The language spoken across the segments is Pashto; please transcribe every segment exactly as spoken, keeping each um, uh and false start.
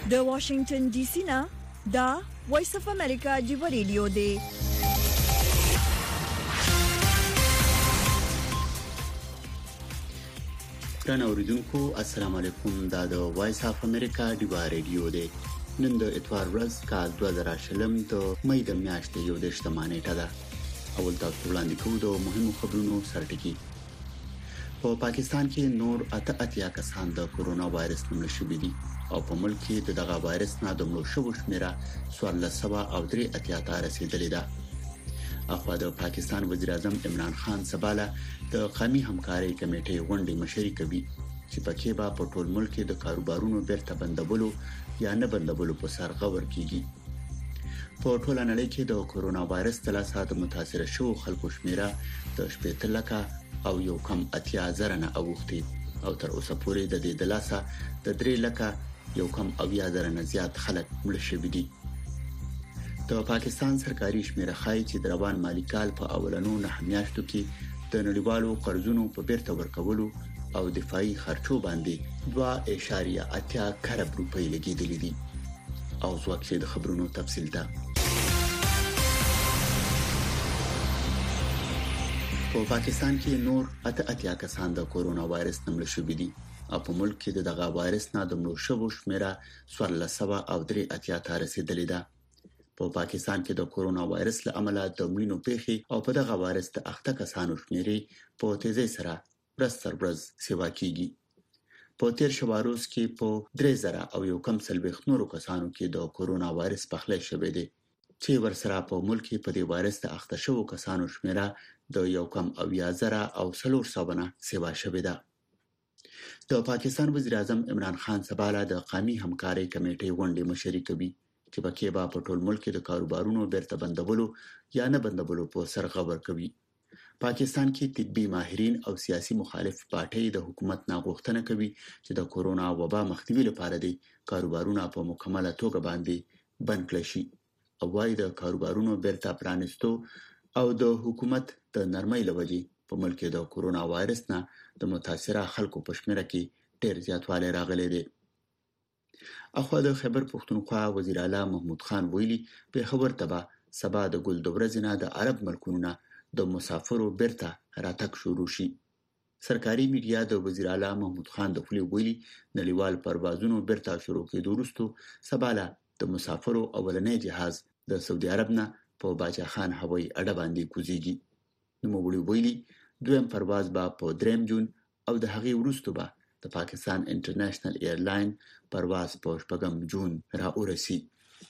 د واشنگټن ډي سي نه دا وایس اف امریکا دی ریډیو دی. ګران اوریدونکو السلام علیکم. دا د وایس اف امریکا دی ریډیو دی. نن د اتوار ورځ کال دوه زره شلم د مې د میاشتې یو د شتمانه ټا ده. اول تاسو وړاندې کوو د مهمو خبرونو سرټکی. په پاکستان کې نور اته اتیا کسان د کورونا وایرس نومل شوي دي او په ملک کې د دغه وایرس نه د مړو شوو شمیره څوارلس سوه او درې اتیا ته رسیدلې ده. اخوا د پاکستان وزیر اعظم عمران خان سباله د قومي همکارۍ کمیټې غونډې مشري کوي چې پکې به په ټول ملک کې د کاروبارونو بیرته بندولو یا نه بندولو په سر غور کیږي. په ټول نړۍ کې د کورونا وایرس تلاسه د متاثر شوو خلکو شمیره د شپږ لکه او یو کم اتیا زره نه اوختي او تر اوسه پورې د دې دلاسه د درې لکه یو کم اویا زره نه زیات خلک مړ شوي دي. د پاکستان سرکاري شمیره ښایي چې د روان مالی کال په اولنو نه میاشتو کې د نړیوالو قرضونو په بیرته ورکولو او دفاعي خرچو باندې دوه اعشاریه اتیا کروڑ روپۍ لګیدلې دي. او ځواب د خبرونو تفصیل ده. په پاکستان کې نور اته اتیا کسان د کورونا وایرس نمل شوي دي او په ملک کې د دغه وایرس نه د مړو شوو شمیره څوارلس سوه او درې اتیا ته رسیدلې ده. په پاکستان کې د کورونا وایرس له امله د مړینو پیښې او په دغه وایرس د اخته کسانو شمیرې په تیزی سره ورځ تر ورځ سیوا کیږي. په تیر شواروز کې په درې زره او یو کم سلويخ نورو کسانو کې د کورونا وایرس پخلی شوی دی چې ورسره په ملک کې په دې وایرس د اخته شوو کسانو شمیره د یو کم اویا زره او څلور سوه نه سیوا شوی ده. د پاکستان وزیر اعظم عمران خان سباله د قومي همکارۍ کمیټې غونډې مشري کوي چې پکې به په ټول ملک کې د کاروبارونو بیرته بندولو یا نه بندولو په سر غور کوي. پاکستان کې طبي ماهرین او سیاسي مخالف پارټۍ د حکومت نه غوښتنه کوي چې د کورونا وبا مخنیوي لپاره د کاروبارونو په مکمله توګه باندې بند کړي شي او وايي د کاروبارونو بیرته پرانستو او د حکومت د نرمۍ لوجې په ملک کې د کورونا وایرس نه د متاثره خلکو په شمیره کې ډېر زیاتوالی راغلی دی. اخوا د خیبر پښتونخوا وزیر اعلی محمود خان ویلي په خبر تبا سبا د ګل د ورځې نه د عرب ملکونو نه د مسافرو بیرته راتګ شروع شي. سرکاري میډیا د وزیر اعلی محمود خان د خولې ویلي نړیوال پروازونو بیرته شروع کېدو وروسته سباله د مسافرو اولنی جهاز د سعودي عرب نه په باچا خان هوایي اډه باندې کوزيږي. نو موږ ویلي دویم پرواز به په دریم جون او د هغې وروسته به د پاکستان انټرنیشنل ایرلاین پرواز په شپږم جون را ورسي.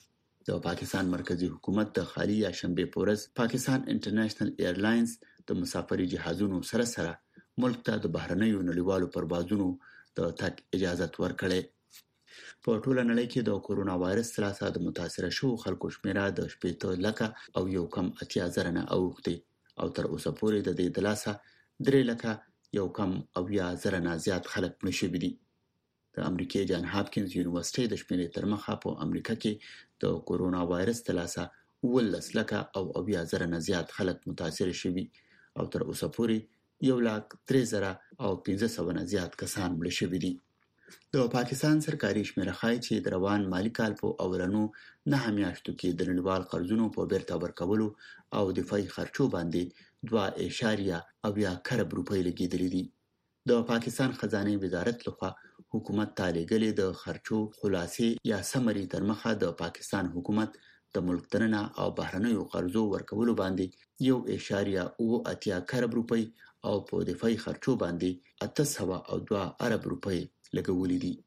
د پاکستان مرکزی حکومت د خالي یا شنبه پورز پاکستان انټرنیشنل ایرلاینز د مسافري جهازونو سره سره ملک ته د بهرنیو نړیوالو پروازونو د تګ اجازه ورکړي. په ټول نړۍ کې د کورونا وایرس سره د متاثر شوو خلکو شمیره د شپږ لکه او یو کم اتیا زره نه اوختي او تر اوسه پورې د دې دلاسه درې لکه یو کم اویا زره نه زیات خلک مړ شوي دي. د امریکای جان هاپکینز یونیورسيټي د شمیرې تر مخه په امریکا کې د کورونا وایرس تلاسه ولس لکه او اویا زره نه زیات خلک متاثر شوي او تر اوسه پورې یو لک درې زره او پنځه سوه نه زیات کسان مړ شوي دي. د پاکستان سرکاري شمیره ښایي چې د روان مالی کال په اولنو نه میاشتو کې د نړیوال قرضونو په بیرته ورکولو او دفاعي خرچو باندې دوه اعشاریه اویا کروڑ روپۍ لګیدلې دي. د پاکستان خزانه وزارت لخوا حکومت ته لېږلې د خرچو خلاصې یا سمري تر مخه د پاکستان حکومت د ملک دننه او بهرنیو قرضو ورکولو باندې یو اعشاریه اوه اتیا کروڑ روپۍ او په دفاعي خرچو باندې اته سوه او دوه ارب روپۍ لګولې دي.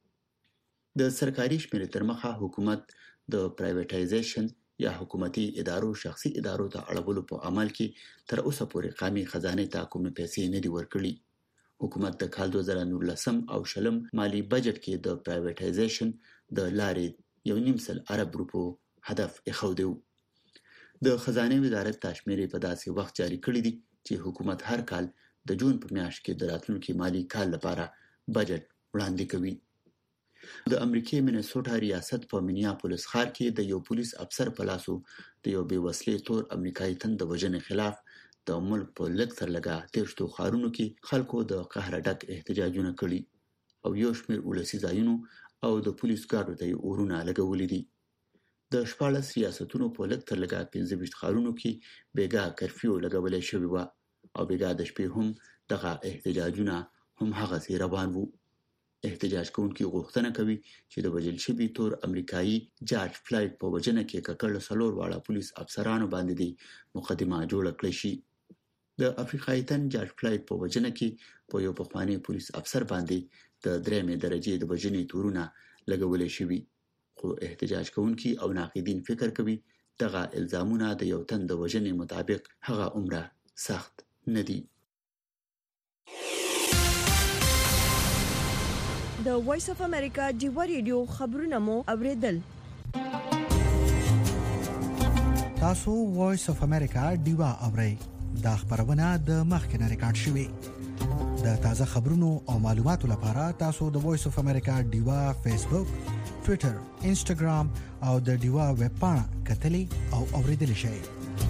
د سرکاري شمیرې تر مخه حکومت د پرایویټایزیشن یا حکومتي ادارو شخصي ادارو ته اړولو په عمل کې تر اوسه پورې قومي خزانه ته کومې پیسې نه دي ورکړي. حکومت د کال دوه زره نولسم او شلم مالی بجټ کې د پرایویټایزیشن د لارې یو نیم سل ارب روپو هدف اخودو. د خزانه وزارت تشمیرې په داسې وخت جاری کړی دی چې حکومت هر کال د جون په میاشت کې د راتلونکي مالی کال لپاره بجټ وړاندې کوي. د امریکای منیسوټا ریاست په مینیاپولیس ښار کې د یو پولیس افسر په لاسو د یو بې وسلې تور امریکایي تن د وژنې خلاف د ملک په لږ تر لږه تیرشتو ښارونو کې خلکو د قهر ډک احتجاجونه کړي او یو شمېر ولسي ځایونو او د پولیس ګاډو ته یې اورونه لګولي دي. د شپاړس ریاستونو په لږ تر لږه پنځه ویشت ښارونو کې بیګا کرفیو لګولې شوې وه او بیګا د شپې هم دغه احتجاجونه هم هغسې روان وو. احتجاج کوونکي غوښتنه کوي چې د وژل شوي تور امریکایي جارج فلایډ په وژنه کې ککړ څلور واړه پولیس افسرانو باندې د مقدمه جوړه کړې شي. د افریقایي تن جارج فلایډ په وژنه کې په یو پخوانی پولیس افسر باندې د درېمې درجې د وژنې تورونه لګولې شوي، خو احتجاج کوونکي او ناقدین فکر کوي دغه الزامونه د یو تن د وژنې مطابق هغه عمره سخت نه دي. د وایس اف امریکا ډیوا ریډیو خبرونه مو اوریدل. تاسو وایس اف امریکا ډیوا اورئ. دا خبرونه د مخکنه ریکارډ شوې. د تازه خبرونو او معلوماتو لپاره تاسو د وایس اف امریکا ډیوا فیسبوک، ټوئیټر، انسټاګرام او د ډیوا ویب پاڼه کتلی او اوریدلی شئ.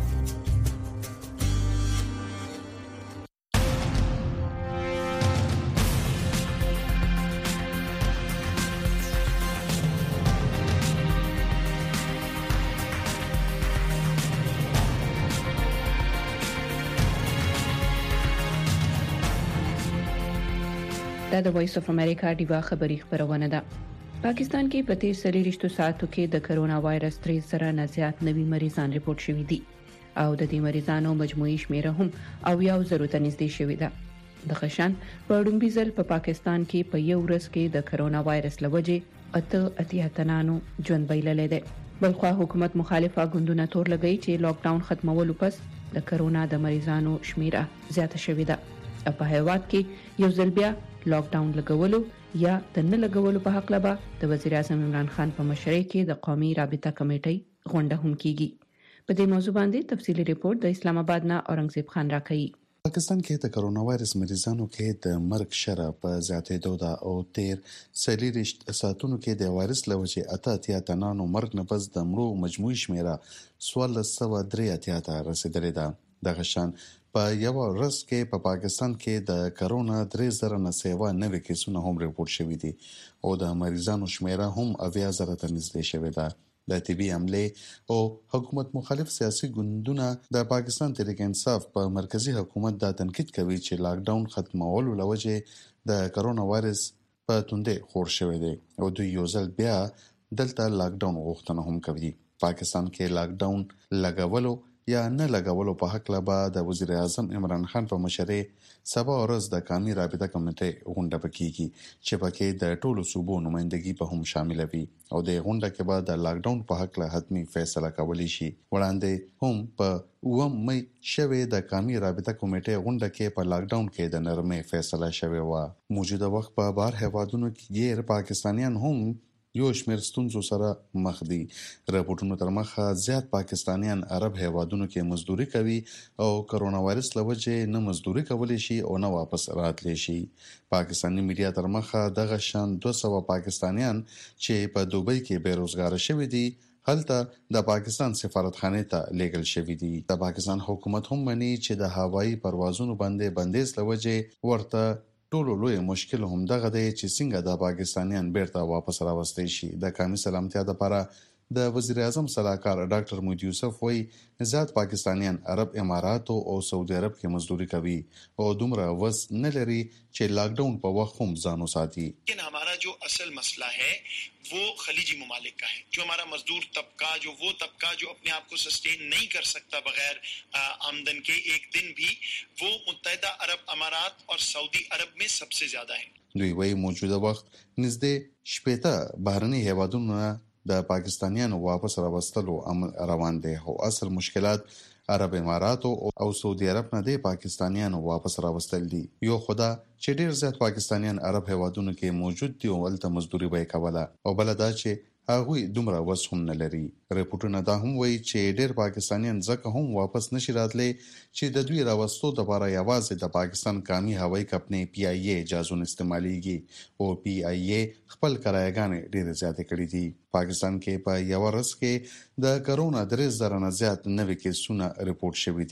دا د وایس اف امریکا ډیوا خبری خبرونه ده. پاکستان کې په تیر څلوېښتو ساعتو کې د کرونا وایرس درې سره نه زیات نوي مریضان ریپورت شوي دي او د دې مریضانو مجموعي شمیره هم او یو زرو ته نږدې شوې ده. د خشن په لومړي ځل په پاکستان کې په یو ورځ کې د کرونا وایرس لوجې اته اتیا تنانو ژوند بایللې ده. بلخوا حکومت مخالفه ګوندونه تور لګي چې لاک ډاون ختمولو پس د کرونا د مریضانو شمیره زیاته شوې ده او په هیواد کې یو ځل بیا لاک ډاون لګولو یا د نه لګولو په حق لبا د وزیر اعظم عمران خان په مشرۍ کې د قومي رابطه کمیټې غونډه هم کیږي. په دې موضوع باندې تفصیلی ریپورت د اسلام آباد نه اورنګزیب خان راکړي. پاکستان کې د کرونا وایرس مریضانو کې د مرګ شره په زیاتېدو ده او تیر څلوېښت ساعتونو کې د وایرس له وجې اته اتیا تنانو مرګ نه پس د مړو مجموعي شمیره څوارلس سوه درې اتیا ته رسیدلې ده. دغه شان په یو ورځ کې په پاکستان کې د کرونا درې زره نه سیوا نوي کیسونه هم ریپورت شوي دي او د مریضانو شمیره هم اویا زره ته نږدې شوې ده. د طبي عملې او حکومت مخالف سیاسي ګوندونه د پاکستان تحریک انصاف په مرکزی حکومت دا تنقید کوي چې لاک ډاون ختمولو لوجې د کرونا وایرس په توندې خور شوی دی او دوی یو ځل بیا دلته لاک ډاون غوښتنه هم کوي. پاکستان کې لاک ډاون لګولو یا نه لګولو په حق لبا د وزیر اعظم عمران خان په مشرۍ سبا ورځ د قومي رابطه کمیټې غونډه پکېږي چې پکې د ټولو صوبو نمائندګي به هم شامل وي او د غونډه کې به د لاک ډاون په حق له حتمي فیصله کولی شي. وړاندې هم په اووم مې شوې د قومي رابطه کمیټې غونډه کې په لاک ډاون کې د نرمۍ فیصله شوې و. موجوده وخت په بهر هیوادونو کې غیر پاکستانیان هم یو شمېر ستونزو سره مخ دي. راپورټونو تر مخه زیات پاکستانیان عرب هیوادونو کې مزدوري کوي او کرونا وایرس له وجې نه مزدوري کولی شي او نه واپس راتلی شي. پاکستاني میډیا تر مخه دغه شان دوه سوه پاکستانیان چې په دوبۍ کې بیروزګاره شوي دي هلته د پاکستان سفارتخانې ته لیږل شوي دي. د پاکستان حکومت هم مني چې د هوایي پروازونو باندې بندیز له وجې ورته ټولو لوی مشکل هم دغه دی چې څنګه د پاکستانیان بیرته واپس راوستي شي. د قومي سلامتیا لپاره د وزیر اعظم صلاحکار ډاکټر محمد یوسف وایي زیات پاکستانیان عرب اماراتو او سعودي عرب کې مزدوري کوي او دومره وس نه لري چې لاک ډاون په وخت هم ځان وساتي. لیکن हमारा जो असल मसला है वो खलीजी ममालिक का है. जो हमारा मजदूर तबका जो वो तबका जो अपने आप को सस्टेन नहीं कर सकता बगैर आमदन के एक दिन भी वो मुत्तहिदा अरब अमारात और सऊदी अरब में सबसे ज्यादा है. دوی وایي موجوده وخت نږدې شپېته بهرني هیوادونه د پاکستانیانو واپس راوستلو عمل روان دي او اصل مشکلات عرب اماراتو او سعودي عرب نه د پاکستانیانو واپس راوستل دي. یو خدا چې ډیر زیات پاکستانیان عرب هیوادونو کې موجود دي او ولته مزدوري به کوله او بل دا چې هغه دومره وس هم نه لري. ریپورتونه دا هم وایي چې ډیر پاکستانیان ځکه هم واپس نشي راتلی چې د دوی راوستو لپاره یوازې د پاکستان قومي هوایي کمپنۍ پی آی اے اجازه استعماليږي او پی آی اے خپل کرایګانې ډیر زیات کړې دي. پاکستان کې په یو ورځ کې د کرونا درې زره نه زیات نوي کیسونه ریپورت شوي دي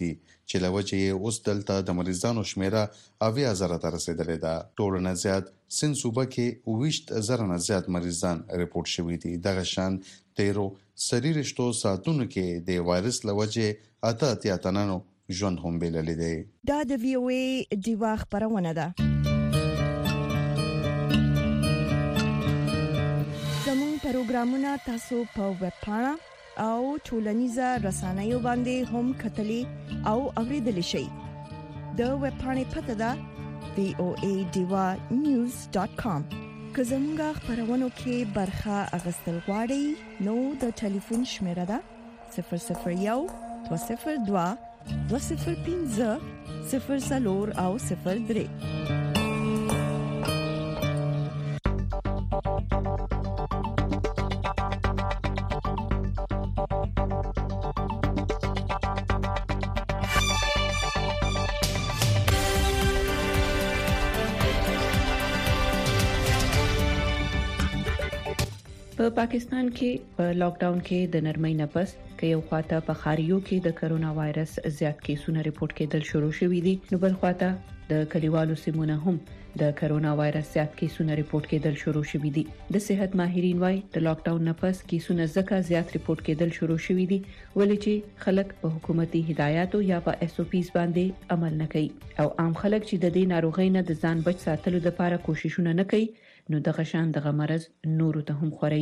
چې لوجه اوس دلته د مریضانو شمیره اویا زره ته رسیدلې ده. ټول نه زیات سن صوبه کې ویشت زره نه زیات مریضان ریپورت شوي دي. دغه شان تیرو سری رشتو ساتونو کې د وایرس لوجه اته اتیا تنانو ژوند هم بللی دی. دا د وی او ای دیوا خبرونه ده. زموږ پروګرامونه تاسو په ویب پاڼه او ټولنیزه رسنیو باندې هم کتلی او اوریدلی شئ. د ویب پاڼې پته ده وی او ای دیوا نیوز ډاټ کام. که زموږ خبرونو کې برخه اخیستل غواړئ نو د ټلیفون شمیره ده صفر صفر یو دوه صفر دوه دوه صفر پنځه صفر څلور او صفر درې. په پاکستان کې په لاک ډاون کې د نرمۍ نه پس کې یو خواته په خاریو کې د کرونا وایرس زیات کیسونه ریپورت کېدل شروع شوي دي، نو بل خواته د کلیوالو سیمونه هم د کرونا وایرس زیات کیسونه ریپورت کېدل شروع شوي دي. د صحت ماهرین وايي د لاک ډاون نه پس کیسونه ځکه زیات ریپورت کېدل شروع شوي دي ولې چې خلک په حکومتي هدایاتو یا په اس او پیز باندې عمل نه کوي او عام خلک چې د دې ناروغۍ نه د ځان بچ ساتلو لپاره کوششونه نه کوي نو دغه شان دغه مرض نورو ته هم خوري.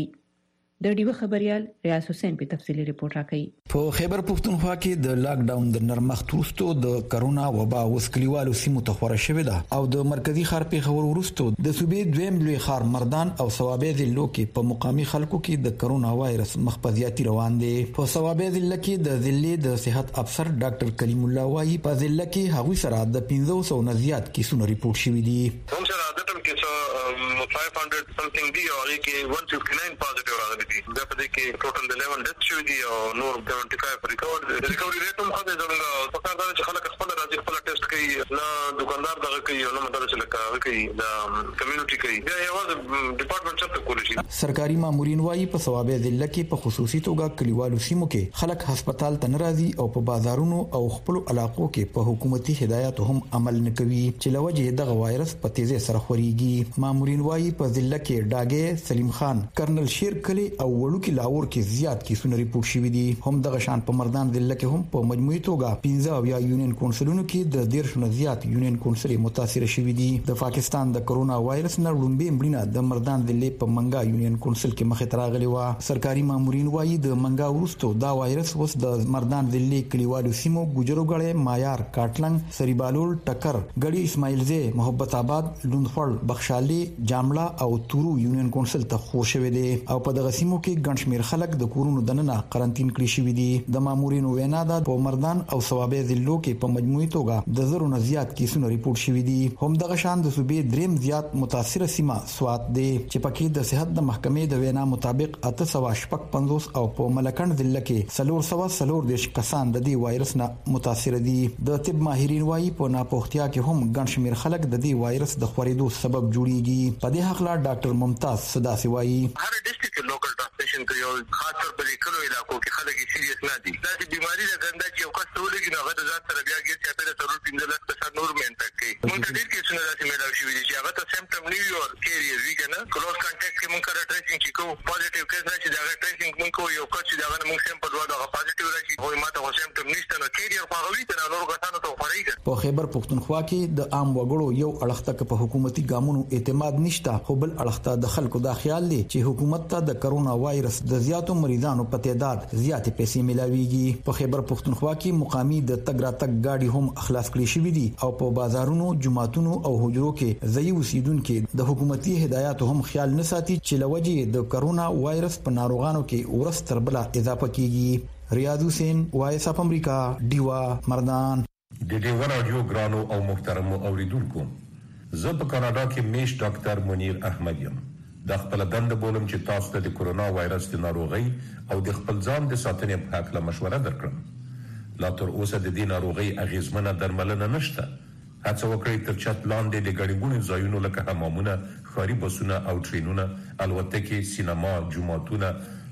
د ډیوه خبريال ریاض حسین په تفصیلی ریپورت راکړي. په خیبر پختونخوا کې د لاک ډاون د نرمښت وروسته د کرونا وبا وسکلیوالو سیمو ته خورا شوې ده او د مرکزی ښار پیښور وروسته د صوبې دویم لوی ښار مردان او ثوابه ضلعو کې په مقامی خلکو کې د کرونا وایرس مخفضیاتي روان دي. په ثوابه ضلع کې د ضلع د صحت افسر ډاکټر کلیم الله وايي په ضلع کې هغوی سره د پنځه سوه نه زیات کیسونه ریپورت شوي دي. هم سره عادت کې څو پنځه سوه something دی او هغه کې one fifty-nine پوزټیو راغلي دي. دا په دې کې ټوټل eleven ډیث شوي دي او نور seventy-five ریکورډ ریکوري ریټ هم خاطر زموږ په کار دا چې خلک خپل راځي خپل ټیسټ کوي نه دکاندار دغه کوي نو مطلب چې لکه کوي دا کمیونټي کوي دا یو ډپارټمنټ څخه کولی شي. سرکاري مامورین وايي په ثوابه ضلع کې په خصوصي توګه کلیوالو سیمو کې خلک هسپتال ته ناراضي او په بازارونو او خپل علاقو کې په حکومتي هدایاتو هم عمل نه کوي چې لوجه دغه وایرس په تیزه سره خوريږي. مامورین وايي په ضلع کې ډاګه سلیم خان کرنل شیر کلی او وړوکی لاور کې زیات کیسونه ریپورت شوي دي. هم دغه شان په مردان ضلع کې هم په مجموعي توګه پنځه او یا یونین کونسلونو کې د ډیر شنو زیات یونین کونسل متاثر شوي دي. د پاکستان د کرونا وایرس نه وړاندې مړینه د مردان ضلع په منګا یونین کونسل کې مخې ته راغلي و. سرکاري مامورین وايي د منګا وروسته دا وایرس اوس د مردان ضلع کلیوالو سیمو ګجروګړې مایار کاټلنګ سریبالول ټکر ګړی اسماعیلزه محبت آباد لوندخړ بخشالي جامړه او تورو یونین کونسل ته خور شوی دی او په دغه سیمو کې ګڼ شمیر خلک د کورونو دننه قرنټین کړی شوی دي. د مامورینو وینا ده په مردان او ثوابه ضلعو کې په مجموعي توګه د زرو نه زیات کیسونه ریپورت شوي دي. هم دغه شان د صوبې دریم زیات متاثره سیمه سوات دی چې پکې د صحت د محکمې د وینا مطابق اته سوه شپږ پنځوس او په ملکند ضلع کې څلور سوه څلور دېرش کسان د دې وایرس نه متاثر دي. د طب ماهرین وايي په ناپوهتیا کې هم ګڼ شمیر خلک د دې وایرس د خورېدو سبب جوړیږي. په دې حق لا ډاکټر ممتاز صداسي وايي هر ډیسټریکټ لوکل ټرانسمیشن کوي او خاص طور په کلو علاقو کې خلک سیریس نه دي. دا چې بیماری د ګنده چې یو کس ولګي نو هغه د ذات سره بیا کې چې په ضرور پنځه لک کسان نور مینټک کوي. موږ ته ډیر کیسونه داسې مېلاو شوي دي چې هغه ته سیمپټم نه وي او کیریئر وي کنه کلوز کانټیکټ کې موږ کړه ټریسینګ چې کوو پوزټیو کیس راشي دا ټریسینګ موږ کوو یو کس چې دا موږ سیمپل وایو دا پوزټیو راشي خو ماته خو سیمپټم نشته نو کیریئر خو هغه وي ته نور کسانو ته خوريږي. په خیبر پختونخوا کې د عام وګړو یو اړخته په حکومتي ګامونو اعتماد نشته خو بل اړخته د خلکو دا خیال دی چې حکومت ته د کرونا وایرس د زیاتو مریضانو په تعداد زیاتې پیسې ملاويږي. په خیبر پختونخوا کې مقامي د تګ راتګ گاډي هم اخلاص کړي شوې دي او په بازارونو جمعاتونو او حجرو کې ځای اوسیدونکو د حکومتي هدایاتو هم خیال نه ساتي چې لوجه د کرونا وایرس په ناروغانو کې ورس تر بل اضافه کیږي. ریاض حسین وایس اف امریکا دیوا مردان. د دیوا رادیو ګرانو او محترمو اوریدونکو زه په کاناډا کې میش ډاکټر منیر احمد یم. د خپل دند بولم چې تاسو ته د کرونا وایرس د ناروغي او د خپل ځان د ساتنې په اړه مشوره درکړم. لا تر اوسه د دې ناروغي اغیزمنه درملنه نشته. هڅه وکړئ تر چت لاندې د ګڼګونو ځایونو لکه حمامونه، ښاري بسونه او ټرینونه، الوتکې، سینما، جوماتونه،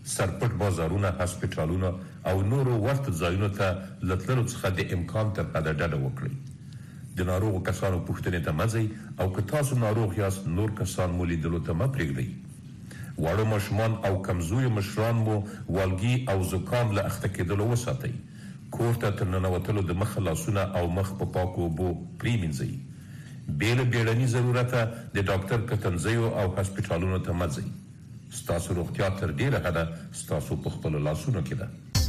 سرپټ بازارونه، هسپتالونه او نورو ورته ځایونو ته لټلو څخه د امکان تر حده ډډه وکړئ. د ناروغ کسانو پوښتنې ته مځئ او که تاسو ناروغ یاست نور کسان مو لیدلو ته مه پرېږدئ. واړه ماشومان او کمزوري مشران مو والګي او زکام له اخته کېدلو وساتئ. کور ته تر ننوتلو د مخ لاسونه او مخ په پاکو اوبو پریمنځئ. بې له بیړني ضرورته د ډاکټر کتنځیو او هسپتالونو ته مه ځئ. ستاسو روغتیا تر ډیره حده ستاسو په خپلو لاسونو کې ده.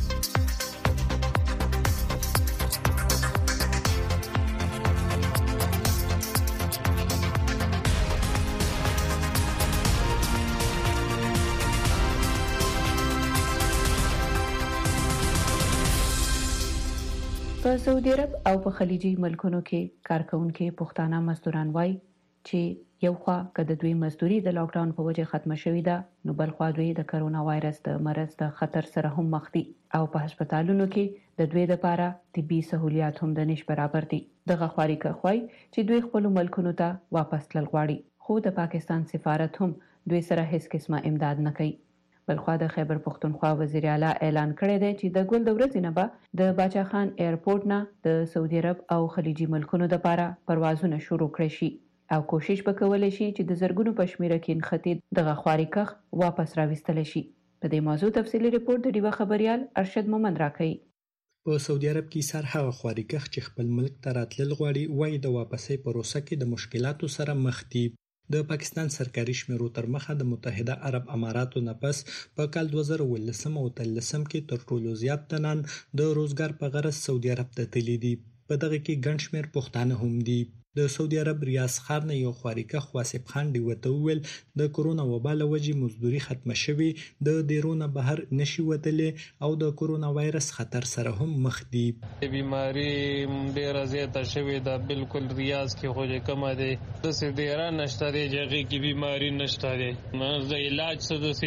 په سعودي عرب او په خلیجي ملکونو کې کارکونکو پښتانه مزدوران وایي چې یو خوا کده دوی مزدوري د لاک ډاون په وجه ختمه شوې ده نو بل خوا دوی د کرونا وایرس د مرض د خطر سره هم مخ دي او په هسپتالونو کې د دوی لپاره طبي سہولیات هم د نش برابر دي. دغه خواري کوي چې دوی خپل ملکونو ته واپس تلل غواړي خو د پاکستان سفارت هم دوی سره هیڅ قسمه امداد نه کوي. بلخوا د خیبر پختونخوا وزیر اعلی اعلان کړی دی چې د ګل د ورځې نه به د باچا خان ایرپورټ نه د سعودي عرب او خلیجي ملکونو لپاره پروازونه شروع کړي شي او کوشش وکولای شي چې د زرګونو پښمیره کې نختی دغه خواري کخ واپس راوستل شي. په دې موضوع تفصیلی ریپورت د ډیوا خبريال ارشد مومند راکړي. په سعودي عرب کې سر هغه خواري کخ چې خپل ملک ته راتلل غواړي وایي د واپسې پروسه کې د مشکلاتو سره مخ دي. د پاکستان سرکاري شمیرو تر مخه د متحده عرب اماراتو نه پس په کال دوه زره ولسم او تلسم کې تر ټولو زیات تنان د روزګار په غرض سعودي عرب ته تللي دي. په دغه کې ګڼ شمېر پښتانه هم دي. د سعودي عرب ریاض ښار نه یو خواریکخ واسف خان دی وته ویل د کرونا وبا له وجې مزدوري ختمه شوې د دیرونه بهر نشي وتلې او د کرونا وایرس خطر سره هم مخ دي. بیماری ډیره زیاته شوې ده بالکل ریاض کې خو کم دي د سې ډیره نشته دي جګي کې بیماری نشته دي د علاج څه د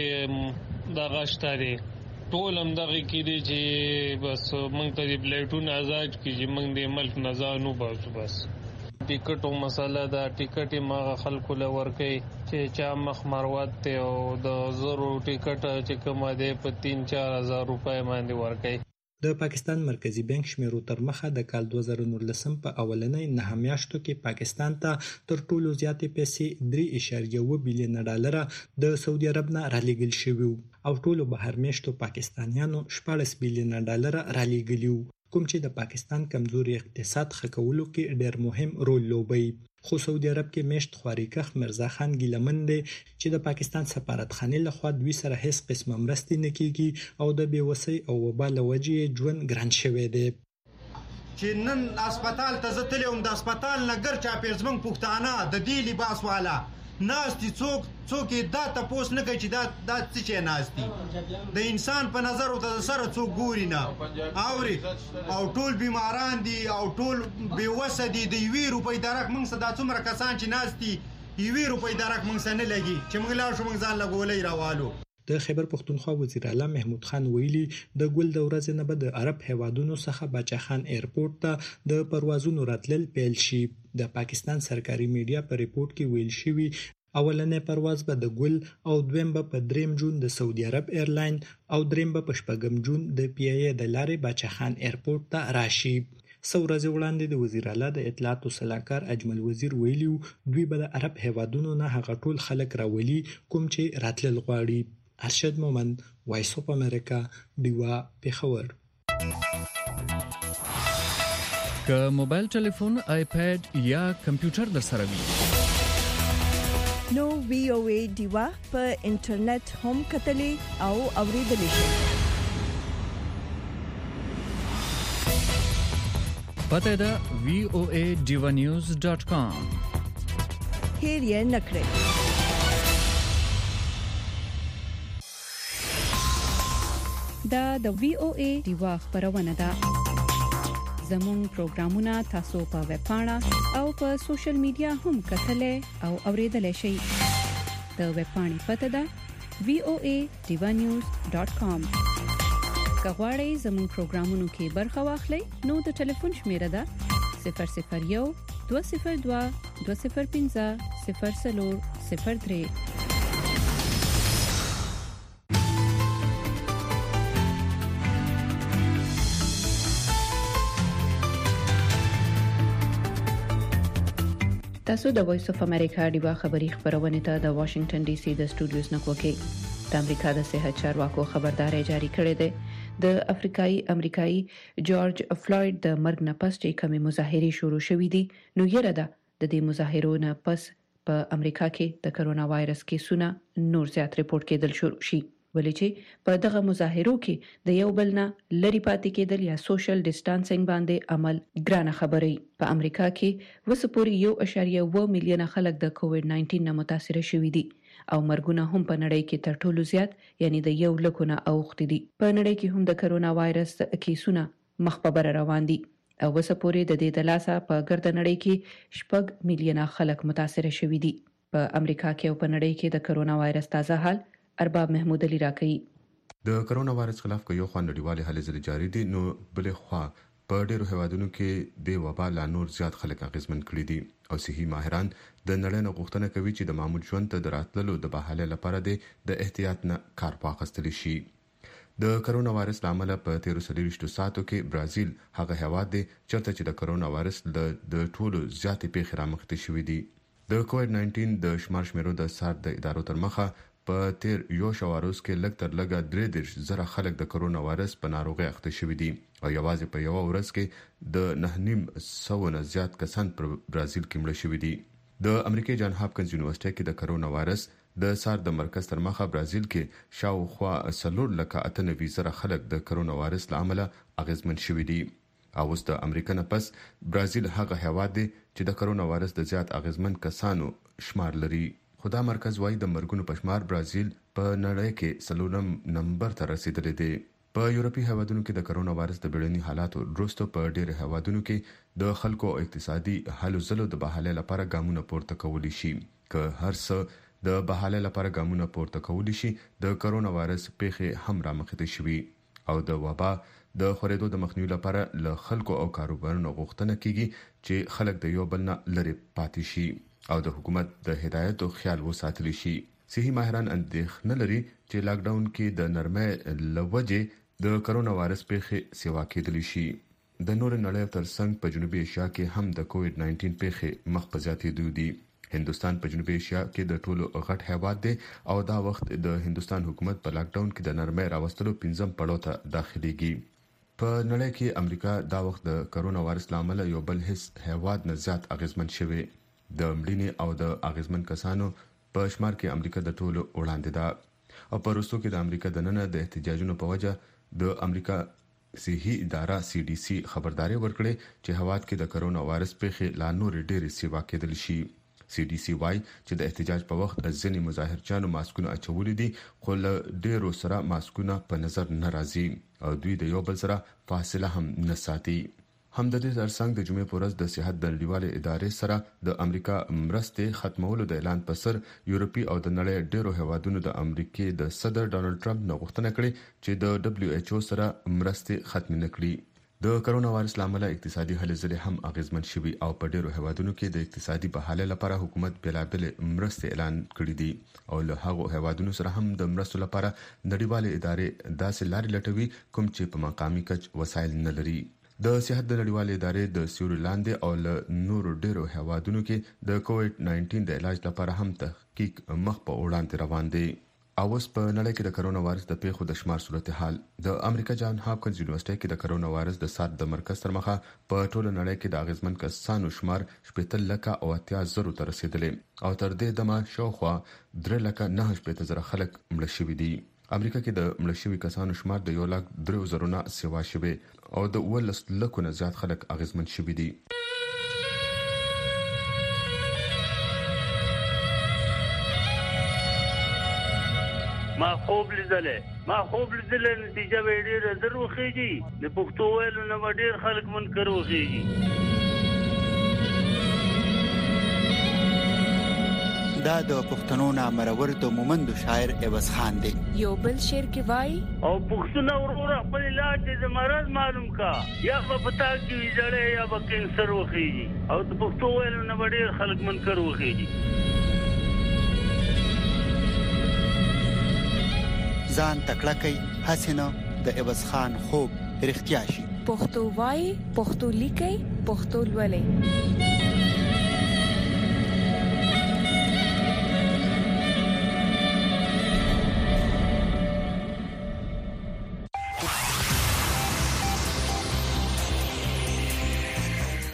سې دغه شته دي ټول هم دغه کې دي چې بس موږ ته د پلیټون آزاد کیږي موږ د ملک نزانو باسو بس ټیکټو مسله دا ټیکټ ما خلکو له ورکې چې چا مخ مروت ته او د زرو ټیکټ چې کوم دی په تین چار هزار روپۍ باندې ورکې. د پاکستان مرکزی بانک شمیرو تر مخه د کال دوه زره نولسم په اولنۍ نه میاشتو کې پاکستان ته تر ټولو زیاتې پیسې درې اعشاریه اووه بلین ډالر د سعودي عرب نه رالېږل شوي او ټولو بهر میشتو پاکستانیانو شپاړس بلین ډالر رالېږلي کوم چې د پاکستان کمزوري اقتصاد ښه کولو کې ډېر مهم رول لوبوي. خو سعودي عرب کې میشت خواریکخ مرزا خان ګیلمن دی چې د پاکستان سفارتخانې لخوا دوی سره هیڅ قسمه مرستې نه کیږي او د بیوسۍ او وبا له وجې ژوند ګران شوی دی. چې نن هسپتال ته زه تللی وم د هسپتال نه ګر چاپېر زموږ پښتانه د دې لباس والا ناستی څوک څوک دا تپوس نه کوي چې دا دا څه شي ناستی د انسان په نظر او د سره څوک ګوري نه اوري او ټول بیماران دي او ټول بیوسه دي د یوې روپۍ درک موږ صدا څومره کسان چې ناستی یوې روپۍ درک موږ سره نه لګي چې موږ لا شو موږ ځان لګولې راوالو. د خیبر پختونخوا وزیر اعلی محمود خان ویلي د ګل د ورځې نه به د عرب هیوادونو څخه باچا خان ایرپورټ ته د پروازونو راتلل پیل شي. د پاکستان سرکاري میډیا په ریپورت کې ویل شوی اولنې پرواز به د ګل او دویم به په دریم جون د سعودي عرب ایرلاین او دریم به په شپږم جون د پی ای د لارې باچا خان ایرپورټ ته راشي. څو ورځې وړاندې د وزیر اعلی د اطلاعاتو سلاکار اجمل وزیر ویلي دوی به د عرب هیوادونو نه هغه ټول خلک راولي کوم چې راتلل غواړي. ارشد مومند وایس اف امریکا دیوا پیښور. که موبایل ټلیفون آیپاد یا کمپیوټر در سره وي نو وی او ای دیوا په انټرنیټ هم کتلې او اوریدلې شي. پته دا وی او ای دیوا نیوز ډاٹ کام. هیر یې نکړئ. دا د وی او ای دیوا خبرونه ده. زمون پروګرامونه تاسو په ویب پاڼه او په سوشل میډیا هم کتلې او اوریدلې شئ. د ویب پاڼې پته ده وی او ای دیوا نیوز ډاٹ کام. که غواړئ زمون پروګرامونو کې برخه واخلئ نو د ټلیفون شمیره ده صفر صفر یو دوه صفر دوه دوه صفر پنځه صفر څلور صفر درې. تاسو د وایس اف امریکا ډیوا خبری خبرونه ته د واشنگټن ډي سي د سټوډیوز نه کوکي د امریکا د صحت چارواکو خبرداري جاری کړې ده د افریقایي امریکایي جورج فلوید د مرګ نه پس چې کومې مظاهرې شروع شوې دي نو یره ده د دې مظاهرو نه پس په امریکا کې د کرونا وایرس کیسونه نور زیات ریپورت کېدل شروع شي ولې چې په دغه مظاهرو کې د یو بل نه لری پاتې کېدل یا سوشل ډیسټانسینګ باندې عمل ګرانه خبرې په امریکا کې وسپوري یو اشاریه و میلیونه خلک د کووډ ناینټین نه متاثر شوي دي او مرګونه هم په نړۍ کې تر ټولو زیات یعنی د یو لکونه اوختي دي په نړۍ کې هم د کرونا وایرس کیسونه مخ په بر روان دي او وسپوري د دې د لاسه په ګرد نړۍ کې شپږ میلیونه خلک متاثر شوي دي په امریکا کې او په نړۍ کې د کرونا وایرس تازه حال ارباب محمود علي راکړي د کرونا وایرس خلاف کو یو خوا نړیوال هلې ځلې جاری دي نو بل خوا په ډیرو هیوادونو کې د وبا لا نور زیات خلک اغیزمن کړي دي او صحي ماهران د نړۍ نه غوښتنه کوي چې د معمول ژوند ته دراتللو د بحاله لپاره د احتیاط نه کار واخیستل شي د کرونا وایرس لامل په تیرو سلیریشتو ساعتو کې برازیل هغه هیواد دی چرته چې د کرونا وایرس د ټولو زیاتې پیښې رامخته شوې دي د کووډ ناینټین د شمار شمیرو د سار د ادارو تر مخه په تیر یو شواروس کې لږ تر لږه درې دېرش زره خلک د کرونا وایرس په ناروغي اخته شوي دي او یوازې په یو ورځ کې د نه نیم سو نه زیات کسان په برازیل کې مړه شوي دي د امریکای جان هاپکنز یونیورسيټي کې د کرونا وایرس د سار د مرکز تر مخه برازیل کې شاوخوا څلور لکه اته نوي زره خلک د کرونا وایرس لامل اغیزمن شوي دي او اوس د امریکا نه پس برازیل هغه هیواد دی چې د کرونا وایرس د زیات اغیزمن کسانو شمار لري خدا مرکز وايي د مرګونو پشمار برازیل په نړۍ کې سلورم نمبر ته رسیدلی دی په یورپی هیوادونو کې د کرونا وایرس د بیړني حالاتو وروسته په ډېر هیوادونو کې د خلکو اقتصادي هلو ځلو د بحاله لپاره ګامونه پورته کولی شي که هر څه د بحاله لپاره ګامونه پورته کولی شي د کرونا وایرس پیښې هم رامخته شوي او د وبا د خورېدو د مخنیوي لپاره له خلکو او کاروبارونو غوښتنه کیږي چې خلک د یو بل نه لرې پاتې شي او د حکومت د هدایت او خیال وساتلی شي صحي ماهران اندېښنه لري چې لاک ډاون کې د نرمۍ لوجې د کرونا وایرس پیښې سیوا کېدلی شي د نور نړۍ ترڅنګ په جنوبي ایشیا کې هم د کووډ ناینټین پیښې مخ په زیاتېدو دي هندستان په جنوبي ایشیا کې د ټولو غټ هیواد دی او دا وخت د هندستان حکومت په لاک ډاون کې د نرمۍ راوستلو پنځم پړاو ته داخليږي په نړۍ کې امریکا دا وخت د کرونا وایرس لامل یو بل هیڅ هیواد نه زیات اغیزمن شوی د مړینې او د اغیزمن کسانو په شمار کې امریکا د ټولو وړاندې ده او په روسو کې د امریکا د نن د احتجاجونو په وجه د امریکا صحي اداره سی ډي سي خبرداري ورکړې چې هواد کې د کرونا وایرس پیښې لا نور ډېر سیوا کېدل شي سی ډي سي وايي چې د احتجاج په وخت ځینې مظاهرچیانو ماسکونه اچولي دي خو له ډېرو سره ماسکونه په نظر نه راځي او دوی د یو بل سره فاصله هم نه ساتي هم د دې ترڅنګ د جمعې په ورځ د صحت د نړیوالې ادارې سره د امریکا مرستې ختمولو د اعلان په سر یورپی او د نړۍ ډیرو هیوادونو د امریکای د صدر ډانلډ ټرمپ نه غوښتنه کړې چې د دبليو ایچ او سره مرستې ختم نکړي د کرونا وایرس لامل اقتصادي هلې ځلې هم اغیزمن شوي او په ډیرو هیوادونو کې د اقتصادي بحاله لپاره حکومت بلابل مرستې اعلان کړې دي او له هغو هیوادونو سره هم د مرستو لپاره نړیوالې ادارې داسې لارې لټوي کوم چې په مقامي کچ وسایل نه لري د صحت د نړیوالې ادارې د سیوري لاندې او له نورو ډیرو هیوادونو کې د کووډ ناینټین د علاج لپاره هم تحقیق مخ په وړاندې روان دی او اوس په نړۍ کې د کرونا وایرس د پیښو د شمار صورتحال د امریکا جان هاپکنز یونیورسيټي کې د کرونا وایرس د سات د مرکز تر مخه په ټوله نړۍ کې د اغیزمن کسانو شمار شپږ لکه او اتیا زره ته رسیدلی او تر دې دمه شاوخوا درې لکه نه شپږ زره خلک مړه شوي دي امریکا کې د مړه شوي کسانو شمار د یو لک درې زره نه سیوا شوی او د ولس لکو نه زیات خلک اغیزمن شوي دي ما خوب لیدلې ما خوب لیدلې نتیجه به ډېره زر وخیږي د پښتو ویلو نه به ډېر خلک منکر وخیږي دا د پښتنو نامرور د مومند شاعر عوض خان دی یو بل شعر کې وای او پښتون اورور خپل علاج د مرض معلوم کا یا په پتا کې ویځړې یا په کینسر وخیږي او د پښتو ویلو نه به ډېر خلک منکر وخیږي ځان تکړه کوي حسینه د عوض خان خوب رښتیا شي پښتو وای پښتو لیکي پښتو لولي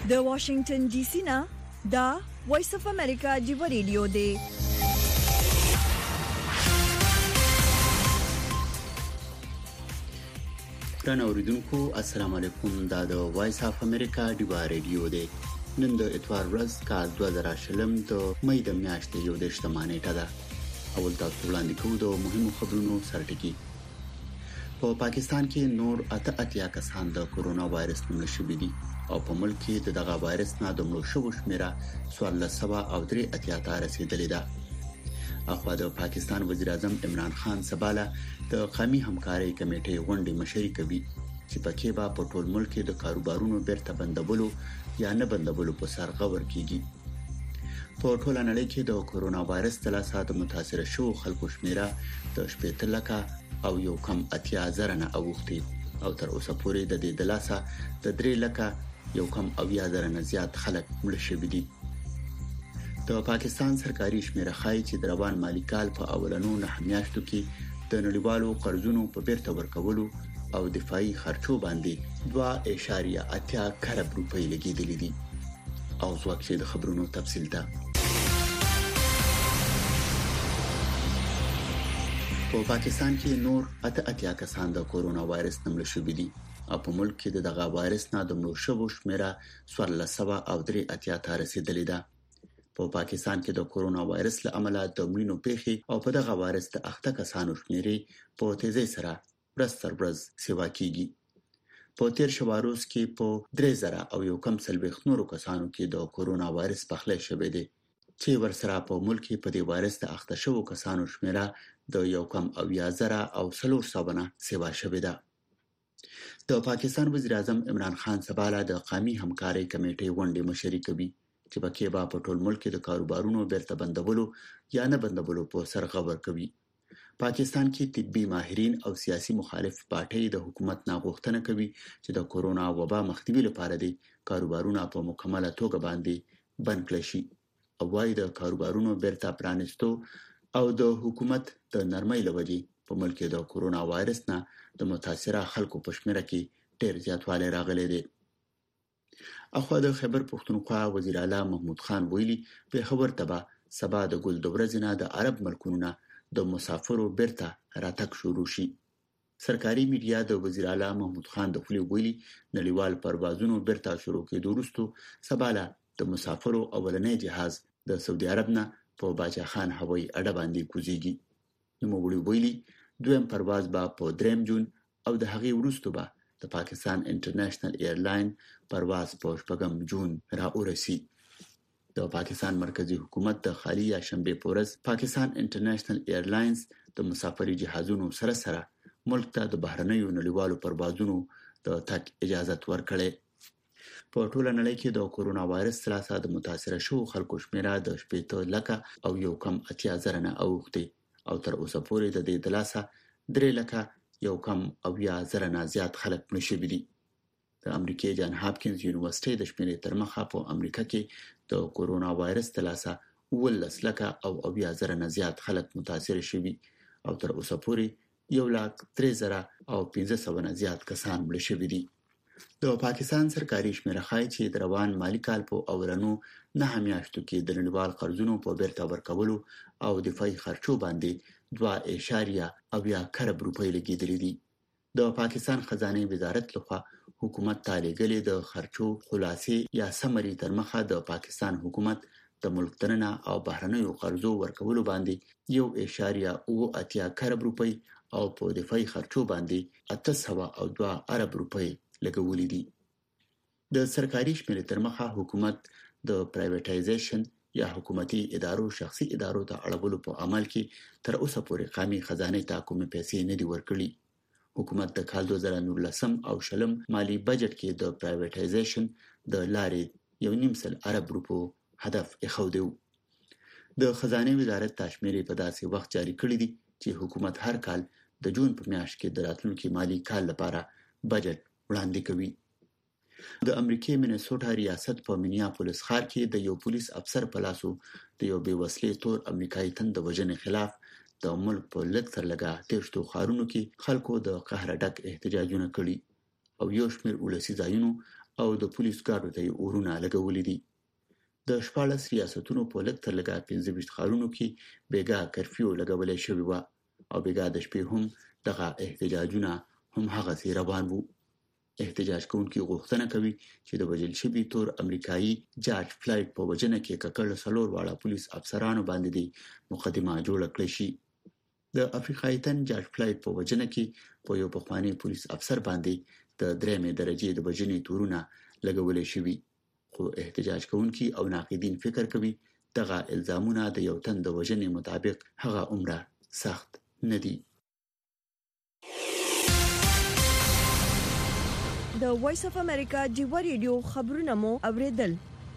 د واشنگټن ډي سي نه دا وایس اف امریکا دی ریډیو دی. ګران اوریدونکو السلام علیکم. دا د وایس اف امریکا دی ریډیو دی. نن د اتوار ورځ کال دوه زره شلم د مې د میاشتې یو د شتمانه ټا ده. اول تاسو وړاندې کوو د مهمو خبرونو سرټکی. په پاکستان کې نور اته اتیا کسان د کورونا وایرس نومل شوي دي او په ملک کې د دغه وایرس نه د مړو شوو شمیره څوارلس سوه او درې اتیا ته رسیدلې ده. اخوا د پاکستان وزیر اعظم عمران خان سباله د قومي همکارۍ کمیټې غونډې مشري کوي چې پکې به په ټول ملک کې د کاروبارونو بیرته بندولو یا نه بندولو په سر غور کیږي. په ټول نړۍ کې د کورونا وایرس د لاسه د متاثر شوو خلکو شمیره د شپږ لکه او یو کم اتیا زره نه اوختي او تر اوسه پورې د دې د لاسه د درې لکه یو کم اویا زره نه زیات خلک مړ شوي دي. د پاکستان سرکاري شمیره ښایي چې د روان مالی کال په اولنو نه میاشتو کې د نړیوالو قرضونو په بیرته ورکولو او دفاعي خرچو باندې دوه اعشاریه اتیا کروڑ روپۍ لګیدلې دي. او ځکه د خبرونو تفصیل ته په پاکستان کې نور اته اتیا کسان د کورونا وایرس نومل شوي دي او په ملک کې د دغه وایرس نه د مړو شوو شمیره څوارلس سوه او درې اتیا ته رسیدلې ده. په پاکستان کې د کورونا وایرس له امله د مړینو پیښې او په دغه وایرس د اخته کسانو شمیرې په تیزی سره ورځ تر ورځ سیوا کیږي. په تیر شواروز کې په درې زره او یو کم څلوېښت نورو کسانو کې د کورونا وایرس پخلی شوی دی چې ورسره په ملک کې په دې وایرس د اخته شوو کسانو شمیره د یو کم اویا زره او څلور سوه نه سیوا شوی ده. د پاکستان وزیر اعظم عمران خان سباله د قومي همکارۍ کمیټې غونډې مشري کوي چې پکې به په ټول ملک کې د کاروبارونو بیرته بندولو یا نه بندولو په سر غور کوي. پاکستان کې طبي ماهرین او سیاسي مخالف پارټۍ د حکومت نه غوښتنه کوي چې د کورونا وبا مخنیوي لپاره د کاروبارونو په مکمله توګه باندې بند کړي شي او وايي د کاروبارونو بیرته پرانیستو او د حکومت د نرمۍ لوجې په ملک کې د کورونا وایرس نه د متاثره خلکو په شمیره کې ډېر زیاتوالی راغلی دی. اخوا د خیبر پښتونخوا وزیر اعلی محمود خان ویلي په خبر ته به سبا د ګل د ورځې نه د عرب ملکونو نه د مسافرو بیرته راتګ شروع شي. سرکاري میډیا د وزیر اعلی محمود خان د خولې ویلي نړیوال پروازونو بیرته شروع کېدو وروسته سباله د مسافرو اولنې جهاز د سعودي عرب نه په باچا خان هوایي اډه باندې کوزيږي. نو وړي ویلي دویم پرواز به په دریم جون او د هغې وروسته به د پاکستان انټرنیشنل ایرلاین پرواز په شپږم جون را ورسي. د پاکستان مرکزی حکومت د خالی یا شنبه پورز پاکستان انټرنیشنل ایرلاینز د مسافري جهازونو سره سره ملک ته د بهرنیو نړیوالو پروازونو د تګ اجازه ورکړي. په ټول نړۍ کې د کورونا وایرس لاسه د متاثر شوو خلکو شمیره د شپږ لکه او یو کم اتیا زره نه اوختي او تر اوسه پورې د دې د لاسه درې لکه یو کم اویا زره نه زیات خلک مړ شوي دي. د امریکای جان هاپکینز یونیورسيټي د شمیرې تر مخه په امریکا کې د کورونا وایرس د لاسه ولس لکه او اویا زره نه زیات خلک متاثر شوي او تر اوسه پورې یو لک درې زره او پنځه سوه نه زیات کسان مړ شوي دي. د پاکستان سرکاري شمیره ښایي چې د روان مالی کال په اولنو نه میاشتو کې د نړیوال قرضونو په بیرته ورکولو او دفاعي خرچو باندې دوه اعشاریه اویا کروڑ روپۍ لګیدلې دي. د پاکستان خزانه وزارت لخوا حکومت ته لېږلې د خرچو خلاصې یا سمري تر مخه د پاکستان حکومت د ملک دننه او بهرنیو قرضو ورکولو باندې یو اعشاریه اوه اتیا کروڑ روپۍ او په دفاعي خرچو باندې اته سوه او دوه ارب روپۍ لګولې دي. د سرکاري شمیرې تر مخه حکومت د پرایویټایزیشن یا حکومتي ادارو شخصي ادارو ته اړولو په عمل کې تر اوسه پورې قومي خزانه ته کومې پیسې نه دي ورکړي. حکومت د کال دوه زره نولسم او شلم مالی بجټ کې د پرایویټایزیشن د لارې یو نیم سل ارب روپو هدف ایښودو. د خزانه وزارت تشمیرې په داسې وخت جاری کړی دی چې حکومت هر کال د جون په میاشت کې د راتلونکي مالی کال لپاره بجټ وړاندې کوي. د امریکای منیسوټا ریاست په مینیاپولیس ښار کې د یو پولیس افسر په لاسو د یو بې وسلې تور امریکایي تن د وژنې خلاف د ملک په لږ تر لږه تیښتو ښارونو کې خلکو د قهر ډک احتجاجونه کړي او یو شمېر ولسي ځایونو او د پولیس ګارډو ته اورونه لګولې دي. د شپاړس ریاستونو په لږ تر لږه پنځه ویشت ښارونو کې بیګا کرفیو لګولې شوې وه او بیګا د شپې هم دغه احتجاجونه هم هغسې روان وو. احتجاج کوونکي غوښتنه کوي چې د وژل شوي تور امریکایي جارج فلایډ په وژنه کې ککړ څلور واړه پولیس افسرانو باندې د مقدمه جوړه کړې شي. د افریقایي تن جارج فلایډ په وژنه کې په یو پخوانی پولیس افسر باندې د درېمې درجې د وژنې تورونه لګولې شوي، خو احتجاج کوونکي او ناقدین فکر کوي دغه الزامونه د یو تن د وژنې مطابق هغه عمره سخت نه دي. د وایس اف امریکا ډیوا ریډیو خبرونه مو اوریدل.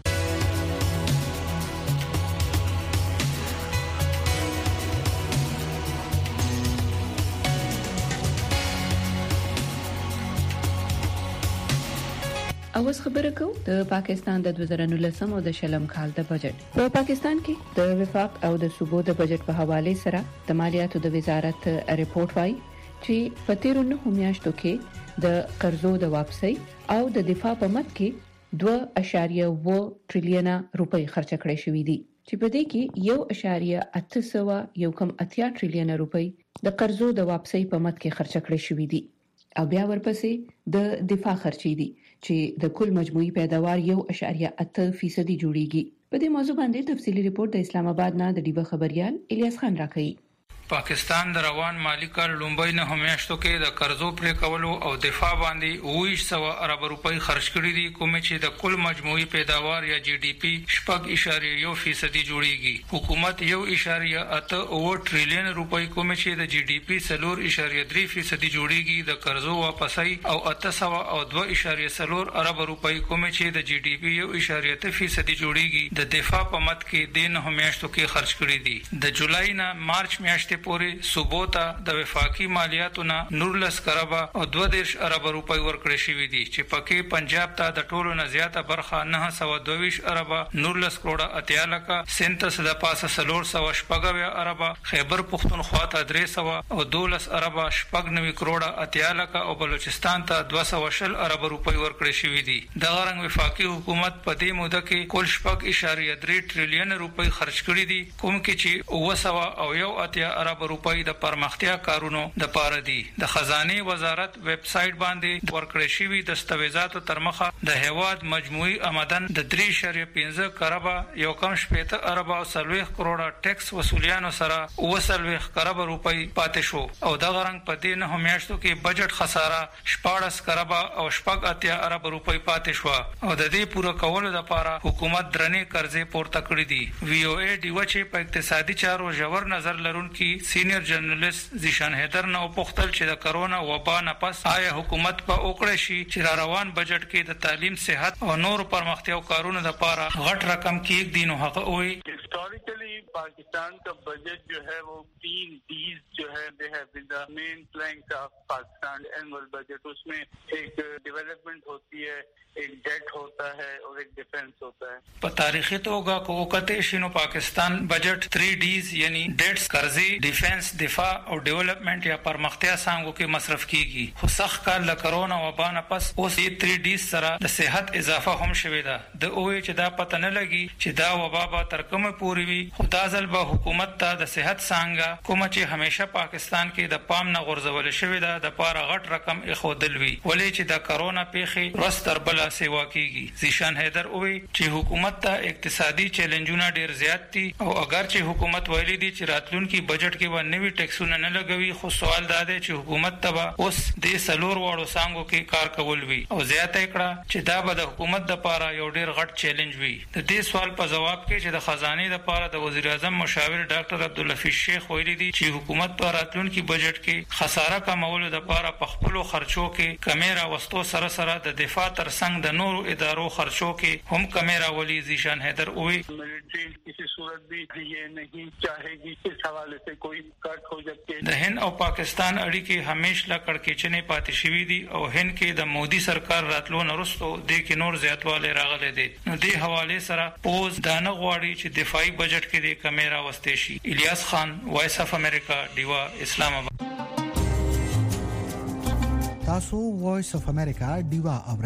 اوس خبره کو د پاکستان د دوه زره نولسم او د شلم کال د بجټ. په پاکستان کې د وفاق او د صوبو د بجټ په حواله سره د مالیاتو د وزارت ریپورت وايي چې په تیرو نه میاشتو کې د قرضو د واپسی او د دفاع په مت کې دوه اعشاریه اووه ټریلیونه روپۍ خرچ کړې شوې دي چې په دې کې یو اعشاریه اته سوه یو کم اتیا ټریلیونه روپۍ د قرضو د واپسی په مت کې خرچ کړې شوې دي او بیا ورپسې د دفاع خرچې دي چې د کل مجموعي پیداوار یو اعشاریه اته فیصدي جوړیږي. په دې موضوع باندې تفصیلی ریپورت د اسلام آباد نه د ډیبه خبريال الیاس خان راکړي. پاکستان د روان مالی کال لومبۍ نه همیاشتو کې د قرضو پرې کولو او دفاع باندې اووه سوه ارب روپۍ خرج کړي دي، کوم چې د کل مجموعي پیداوار یا جی ډي پی شپږ اشاریه یو فیصدي جوړیږي. حکومت یو اشاریه اته اووه ټریلیون روپۍ کوم چې د جی ډي پی څلور اشاریه درې فیصدي جوړیږي د قرضو واپسۍ او اته سوه او دوه اشاریه څلور ارب روپۍ کوم چې د جی ډي پی یو اشاریه ته فیصدي جوړیږي د دفاع په مت کې د نه همیاشتو کې خرج کړي دي. د جولای نه مارچ میاشتې پورې صوبو ته د وفاقي مالیاتو نه نورلس کربا او دوه دېرش ارب روپۍ ورکړې شوې دي چې پکې پنجاب ته د ټولو نه زیاته برخه نه سوه دوه ویشت اربه نورلس کروڑه اتیا لکه، سند ته د پاسه څلور سوه شپږ اویا اربه، خیبر پښتونخوا ته درې سوه او دولس اربه شپږ نوي کروڑه اتیا لکه او بلوچستان ته دوه سوه شل ارب روپۍ ورکړې شوې دي. دغه رنګ وفاقي حکومت په دې موده کې کل شپږ اشاریه درې ټریلیون روپۍ خرج کړي دي، کوم کې چې اوه سوه او یو اتیا ارب روپۍ د پرمختیا کارونو د پاره دي. د خزانه وزارت ویب سټ باندې ورکړې شوی دستاویزاتو تر مخه د هواد مجموعي آمدن د درې اعشاریه پنځه کربا یو کم شپېته ارب او څلوېښت کروڑه ټیکس وسولیانو سره اوه څلوېښت کرب روپۍ پاتې شو او دغه رنګ په دې نه میاشتو کې بجټ خساره شپاړس کربا او شپږ اتیا ارب روپۍ پاتې شو او د دې پوره کولو لپاره حکومت درنې قرضې پورته کړې دي. وی او ای ډیو چې په اقتصادي چارو ژور نظر لرونکي سینیئر جرنالست زیشان حیدر نه وپوښتل چې د کرونا وبا نه پس آیا حکومت په وکړی شي چې را روان بجټ کې د تعلیم، صحت او نور پرمختیاو کارونو لپاره غټ رقم کې دینو حق وي. हिस्टोरिकली पाकिस्तान का बजट जो है वो तीन डीज जो है they have been the main plank of Pakistan annual budget. उसमें एक डेवलपमेंट होती है, एक डेट होता है और एक डिफेंस होता है. په تاریخي توګه کو وکته شنو پاکستان بجټ تھری ډیز یعنی ډیټس، قرضې، ډیفنس، دفاع او ډیولپمنٹ یا پرمختیا څنګه کې مصرف کیږي. خو سخت کال له کرونا وبا نه پس اوس یې تھری ډیز سره د صحت اضافه هم شوې ده. د اوې چې دا پته نه لګي چې دا وبا به تر کومه پورې وي، خو دا ځل به حکومت ته د صحت څنګه کوم چې همیشه پاکستان کې د پام نه غورځول شوې ده د پاره غټ رقم اخودل وی، ولې چې د کرونا پیښې رستر بل سیوا کیږي. زیشان حیدر وی چې حکومت ته اقتصادي چیلنجونه ډیر زیات دي او اگر چې حکومت ویلي دي چې راتلونکي بجټ کې به نوي ټیکسونه نه لګوي، خو سوال دا دی چې حکومت ته به اوس د سلور واړو څنګه کې کار کول وی او زیاته کړه چې دا به د حکومت د پاره یو ډیر غټ چیلنج وی. د دې سوال په جواب کې چې د خزانه د پاره د وزیر اعظم مشاور ډاکټر عبداللطیف شیخ ویلي دي چې حکومت په راتلونکي بجټ کې خساره کمولو د پاره په خپل خرچو کې کمیرا وستو سره سره د دفاع تر څنګ د نورو ادارو خرچو کې هم کمیرا ولی. زیشان حیدر وی ملټری کسی صورت بھی یہ نہیں چاہے گی اس حوالے سے کوئی کٹ ہو جائے. د هند او پاکستان اړیکې همیشه لا کړکېچنې پاتې شوې دي او هند کې د مودي سرکار راتلو نرستو د کې نور زیاتواله راغلي دي. نو دې حواله سره پوز دانه غواړي چې دفاعي بجټ کې د کمیرا واستې شي. الیاس خان، وایس اف امریکا، ډیوا، اسلام آباد. تاسو وایس اف امریکا ډیوا اورئ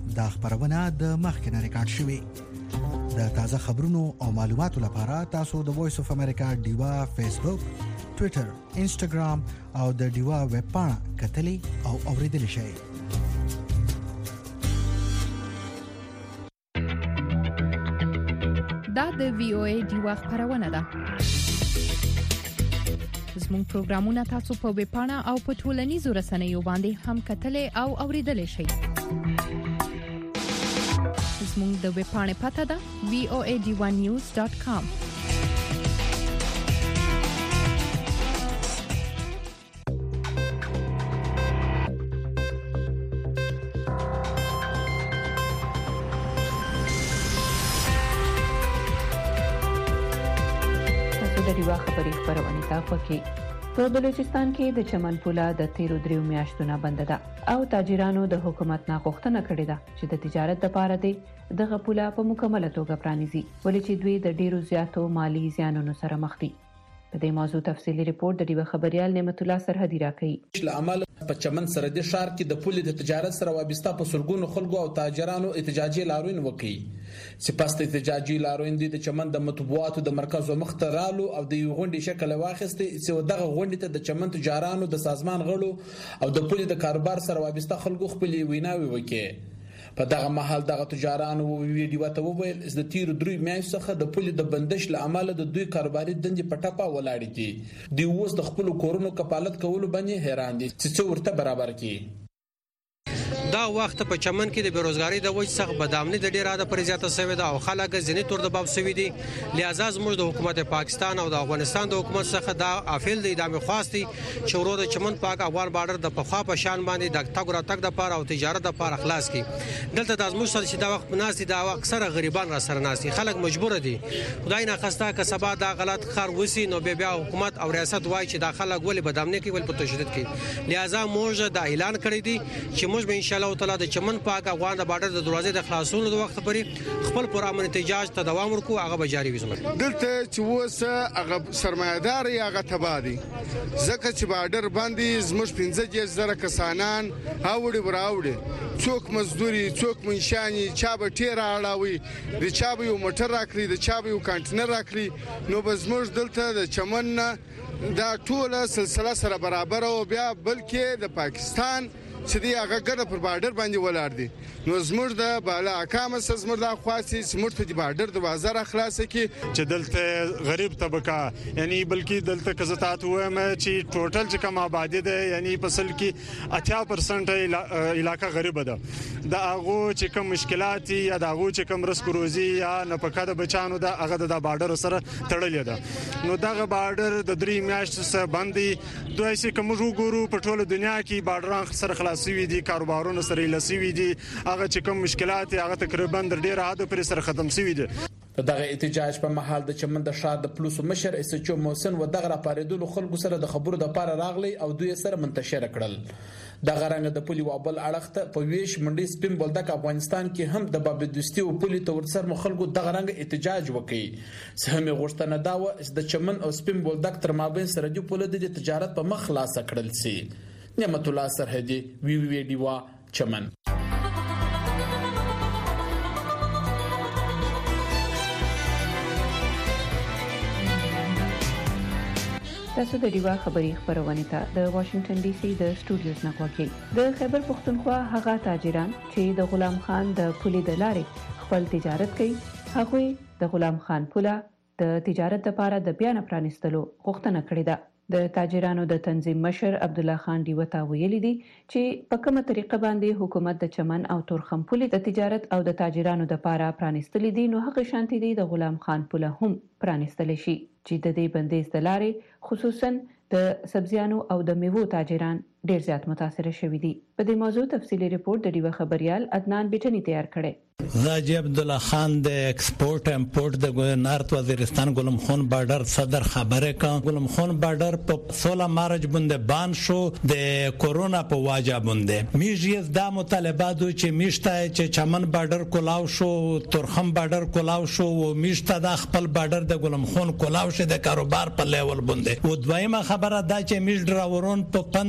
دا خبرونه د مخکنه ریکارډ شوې. د تازه خبرونو او معلوماتو لپاره تاسو د وایس اف امریکا ډیوا فیسبوک، ټوئیټر، انسټاګرام او د ډیوا ویب پاڼه کتلې او اوریدلې شئ. دا د وی او ای ډیوا خبرونه ده. زموږ پروګرامونه تاسو په ویب پاڼه او په ټولنیزو رسنیو باندې هم کتلې او اوریدلې شئ. زموږ د ویب پاڼې پته ده وی او ای ډی ون نیوز ډاټ کام. د ریوا خبري خبرونه تاسو کې په بلوچستان کې د چمن پوله د تیرو دریو میاشتونو بند ده او تاجرانو د حکومت نه غوښتنه کړې ده چې د تجارت لپاره د دغه پوله په مکمله توګه پرانیزي ولې چې دوی د ډیرو زیاتو مالی زیانونو سره مخ دي. په دې موضوع تفصیلی ریپورت د ډیوه خبريال نعمت الله سرحدي راکړي. عمل په چمن سرحدي ښار کې د پولې د تجارت سره وابسته په سلګونو خلکو او تاجرانو احتجاجي لاروین وکړي. سپاست احتجاجي لاروین دي د چمن د مطبوعاتو د مرکز مخترالو او د یو غونډې شکل واخیستي چې دغه غونډې ته د چمن تجارانو د سازمان غړو او د پولې د کاروبار سره وابسته خلکو خپل ویناوي وکړي. په دغه محل دغه تجارانو ویډیو ته وویل چې د تیر درې میاشتې څخه د پولې د بندش لامل د دوی کاروباري دندې په ټاپه ولاړې دي. دوی اوس د خپل کورونو کفالت کولو باندې حیران دي چې څه ورته برابر کړي. دا وخت په چمن کې د بیروزګاری د وجې څخه بدامني د ډیره د پرزیاته سوي ده او خلک ځینې تور د باب سوي دي. لہذا زموږ د حکومت پاکستان او د افغانستان د حکومت څخه دا افیل د ادامه خواستي چې ورو د چمن پاک افغان بارډر د پخوا په شان باندې د تګ را تګ د پاره او تجارت د پاره خلاص کی. دلته د زموږ سره چې دا وخت مناس دي دا اکثر غریبان را سره ناس دي. خلک مجبور دي خدای نه خواسته که سبا دا غلط خار وسی نو بیا حکومت او ریاست وای چې دا خلک ولې بدامني کوي ول په تشدید کوي. لہذا موږ دا اعلان کړی دی چې موږ به ان شاء الله تعالی د چمن پاک افغان د بارډر د دروازې د خلاصولو د وخت پرې خپل پرامن احتجاج ته دوام ورکو هغه به جاری وي. دلته چې وسه هغه سرمایدار یا هغه تبادي ځکه چې بارډر باندې زموږ پنځه زره کسانان هاوړي براوړي څوک مزدوري څوک منشاني چا به ټیر اړاوي د چا به یو موټر راکړي د چا به یو کانټینر راکړي نو به زموږ دلته د چمن دا ټوله سلسله سره برابر او بیا بلکې د پاکستان چې دی هغه ګره پر بارډر باندې ولاړ دي نو زموږ د بالا احکام سره زموږ د خاصي زموږ ته د بارډر د بازار خلاص کی چې دلته غریب طبقه یعنی بلکې دلته کزتات وایم چې ټوټل چې کوم آبادی ده یعنی فصل کې اتیا پرسنټ علاقہ غریب ده. دا هغه چې کوم مشکلات یا دا هغه چې کوم رزق روزي یا نفقه د بچانو ده هغه د بارډر سره تړلې ده. نو دغه بارډر د درې میاشتې سره باندې دوی چې کوم وګورو په ټوله دنیا کې بارډران سره خلاصوي دي کاروبارونه سره لاسوي دي هغه چې کوم مشکلات هغه تقریبا د ډیره حد پر سره ختم شوي دي. دغه احتجاج په محل د چمن د شار د پولیسو مشر اسچو موسن و دغه راپاریدلو خلکو سره د خبرو د پاره راغلي او دوی سره منتشر کړل. دغه رنګ د پولی وابل اړخته په ویش منډي سپین بولدک افغانستان کې هم د باب دوستي او پولی تور سر مخالګو دغه رنګ احتجاج وکړي. سهمه غوښتنه دا و چې د چمن او سپین بولدک تر مابین سره د پولی د تجارت په مخ خلاص کړل شي. نعمت الله سرحدي وی وی ډیوا چمن. تاسو د ډیوا خبري خبرونه ته د واشنگټن ډي سي د سټوډیوز نه کوي. د خیبر پختونخوا هغه تاجران چې د غلام خان د پولې د لارې خپل تجارت کوي هغه د غلام خان پوله د تجارت لپاره د بیان پرانستلو غوښتنه کړې ده. د تاجرانو د تنظیم مشر عبد الله خان دیوتا ویلي دي چې په کومه طریقه باندې حکومت د چمن او تورخم پولې د تجارت او د تاجرانو د لپاره پرانستلې دي نو هغه شانتي دي د غلام خان پوله هم پرانستل شي چې د دې بندیز د لارې خصوصا د سبزیانو او د میوو تاجران ډیر زیات متاثر شوي دي. په دې موضوع تفصیلی ریپورت د ډیوه خبريال عدنان بیٹنی تیار کړي. زاجی عبد الله خان د ایکسپورت امپورت د نارت وزیرستان ګلم خان بارډر صدر خبره کړه. ګلم خان بارډر په سولہ مارچ باندې بان شو د کورونا په واجه باندې میږي د مطالبات چې میشته چې چمن بارډر کولاو شو تورخم بارډر کولاو شو او میشته د خپل بارډر د ګلم خان کولاو شه د کاروبار په لیول باندې. او دویمه خبره دا چې میش ډراورون په پندرہ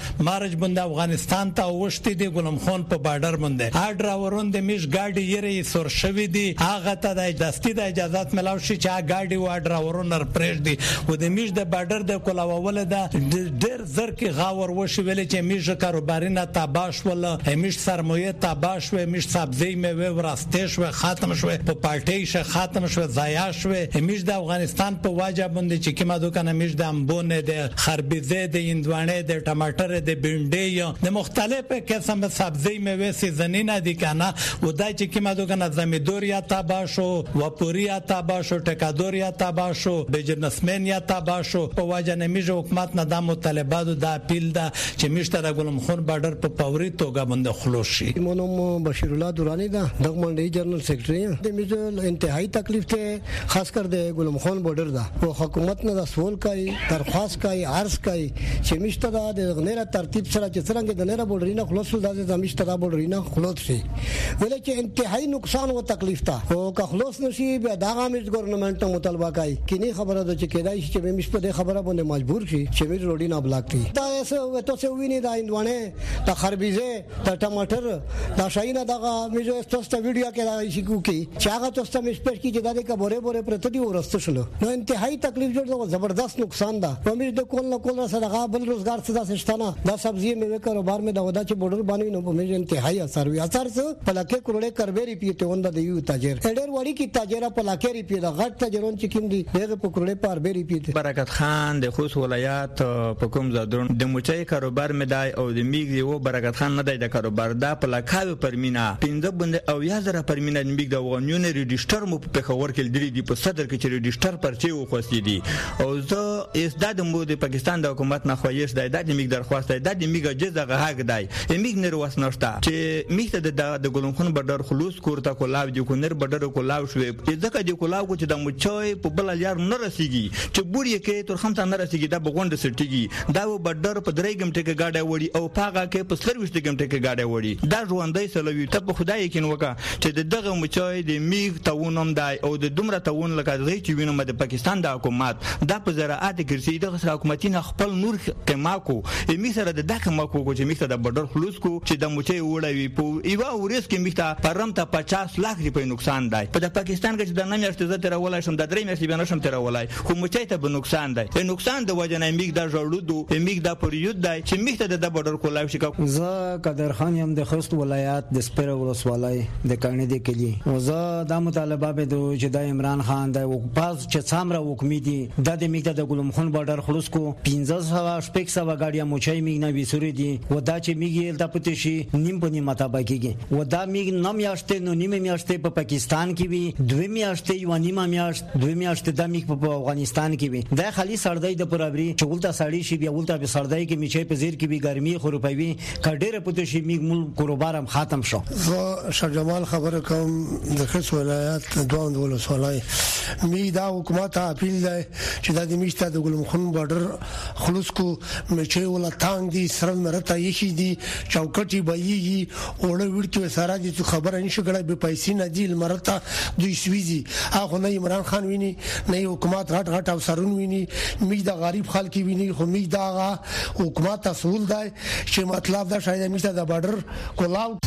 مارج باندې افغانستان ته وشتي دی ګلم خان په بارډر باندې ا ډراورون د میش ګاډي یې سور شوی دی هغه ته د دستي د اجازهات ملاو شي چې ګاډي و ډراورون نر پرېږ دی و د میش د بارډر د کولاول د ډېر زر کې غاور وشي ویل چې میش کاروباري نه تباش ول میش سرمایه تباش و میش سبزی میوه ورستش و ختم شو په پارټي شه ختم شو ضایع شو میش د افغانستان په واجب باندې چې کما دوکانه میش د امبونه د خربزه د اندوانه د ټماټر د بینډي د مختلفه قسم سبزی میوه سیزنینه دي کنه و دای چې کما دوکانه زمیدوریا تباشو و پوریا تباشو ټکادوریا تباشو بجنسمنیا تباشو په واجب میش حکومت نه د مطالبات د اپیل د چې میش تر ګلم خون بارډر په فوري توګه باندې خلاص شي. مونږ بشیر الله دورانی دا د منډي جنرال سیکریټری د میز انتهایی تکلیف ته خاص کر د ګلم خان بارډر دا او حکومت نه د سوال کوي درخواست کوي عرض کوي چې مشته د غنیره ترتیب سره چې څنګه د غنیره بارډر نه خلاص ول د مشته د بارډر نه خلاص شي ولې چې انتهایی نقصان او تکلیف ته او که خلاص نشي به دا غامز ګورنمنت مطالبه کوي کینی خبره ده چې کېدای شي چې مش په خبره باندې مجبور شي چې مې روډي نه بلاک کړي دا اسه تو څه ویني دا اندوانه د خربيزه د ټماټر دا شاینه دا میزه استوسته ویډیو کې دا شي کوي چې هغه توسته مش پېښ کی چې دا د کبره بوره پرته دی ورسته شلو نو انتهایی تکلیف جوړ زبردست نقصان ده په دې کول نه کول سره غابل روزګار څه داشتانه دا سبزی میوه کاروبار میں دا ودا چې بورډر باندې نو په مې انتهایی اثر وي اثر څه په لکه کروڑے کربيري پیته وند د یو تاجر ډېر وړي کی تاجر په لکه ری پیته غټ تاجرون چې کوم دي هغه په کروڑے پر بیري پیته. برکت خان د خوست ولایت په کوم زادرون د موچي کاروبار مې دای او د میګ یو برکت خان نه د کاروبار دا په لکه پر مینا پنځه بند او یا زره پر مینا میګ د وغونیون ریجستر مو په خبر کې لري دی په صدر کې چې ریجستر پرچې وخوستي دي او زه استاد مو د پاکستان د حکومت نه خوښ دی د میګ درخواست دی د میګ جزغه حق دی میګ نه وسنشتا چې میګ د د ګلون خون بډر خلوص کوړه کولاو دی کو نر بډر کولاو شوې ځکه دی کولاو چې د مچوي په بل یار نه رسیږي چې بوري کې تر خمسه نه رسیږي د بغوند سټیږي دا بډر په درې غمټه کې گاډه وړي او پاغه کې په سرویس غمټه کې گاډه وړي دا ژوندۍ سلوي ته په خدای کې نوکا چې دغه مچوي د میګ تاونم دی او د دومره تاون لکه زی چې وینم د پاکستان د حکومت دا په زراعت کې سي د حکومتي نه خپل نور کماکو می سره د دغه ماکو چې میخته د بډر خلوص کو چې د مچي وړوي په ایوا ورس کې میخته پرم ته پچاس لک روپۍ نقصان دی په پاکستان کې د نن میاشتې زه تر ولای شم د درې میاشتې بنه شم تر ولای خو مچي ته به نقصان دی په نقصان د وجه نه میګ د جوړو میګ د پریود دی چې میخته د بډر کولاو شي زه قدر خان یم د خوست ولایت د سپیر ولسوالۍ د کانې د کلی او زه د مطالبه به د چې د عمران خان د پاس چې څامره حکومت دي د د میګ د ګلم خون بارډر خلوص کو پنځه سوه شپږ سوه گاډي موچي میګ نه وسوري دي و دا چې میګ د پته شي نیم په نیم مطابق کیږي و دا میګ نم یاشته نو نیم میاشته په پاکستان کې وي دوی میاشته یو نیم میاشت دوی میاشته د میګ په افغانستان کې وي دا خالي سړدای د پرابري چولتا سړی شي بیا ولتا په سړدای کې میچي په زیر کې وي ګرمي خو روپوي کډېره پته شي میګ مل کاروبارم ختم شو. زه شجمال خبره کوم د خص ولایت دوه ولسوالۍ می دا حکومت اپیل دی چې د میشته د ګلم خون بارډر خلوص کو میچي ولا تانګ دي سره مرته یشي دي چوکټي بېږي اوړه ورته سره دي خبره نشي کړای به پیسې نه دي مرته دوی سويزي هغه نه عمران خان ویني نه حکومت غټ غټ افسرون ویني می دا غریب خلک ویني خو می دا حکومت تسهول دی چې مطلب دا شاید میشته د بارډر کولاو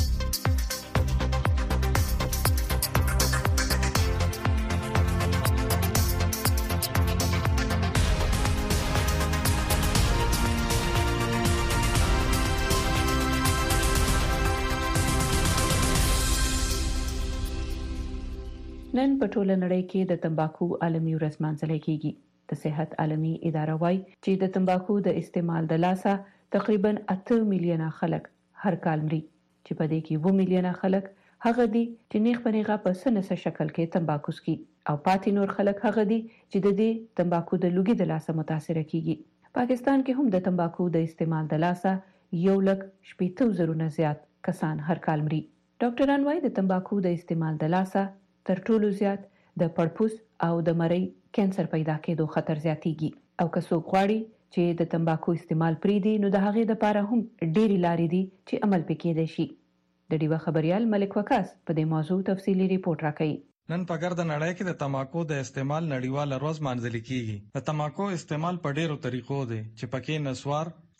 نن په ټوله نړۍ کې د تمباکو عالمي ورځ مانځل کیږي. د صحت عالمي اداره وايي چې د تمباکو د استعمال د لاسه تقریبا اته میلیونه خلک هر کال مري چې په دې کې اووه میلیونه خلک هغه دي چې نیغ په نیغه په سنسه شکل کې تمباکو سکي او پاتې نور خلک هغه دي چې د دې تمباکو د لوګي د لاسه متاثر کیږي. پاکستان کې هم د تمباکو د استعمال د لاسه یو لک شپږ زره نه زیات کسان هر کال مري. ډاکټران وايي د تمباکو د استعمال د لاسه تر ټولو زیات د پړپوس او د مرۍ کینسر پیدا کېدو خطر زیاتېږي او که څوک غواړي چې د تمباکو استعمال پریږدي نو د هغې لپاره هم ډېرې لارې دي چې عمل پې کېدای شي. د ډیوه خبريال ملک وکاس په دې موضوع تفصیلي ریپورت راکوي. نن په ګرد نړۍ کې د تمباکو د استعمال نړیواله ورځ مانځل کیږي. د تمباکو استعمال په ډېرو طریقو دی چې پکې نسوار،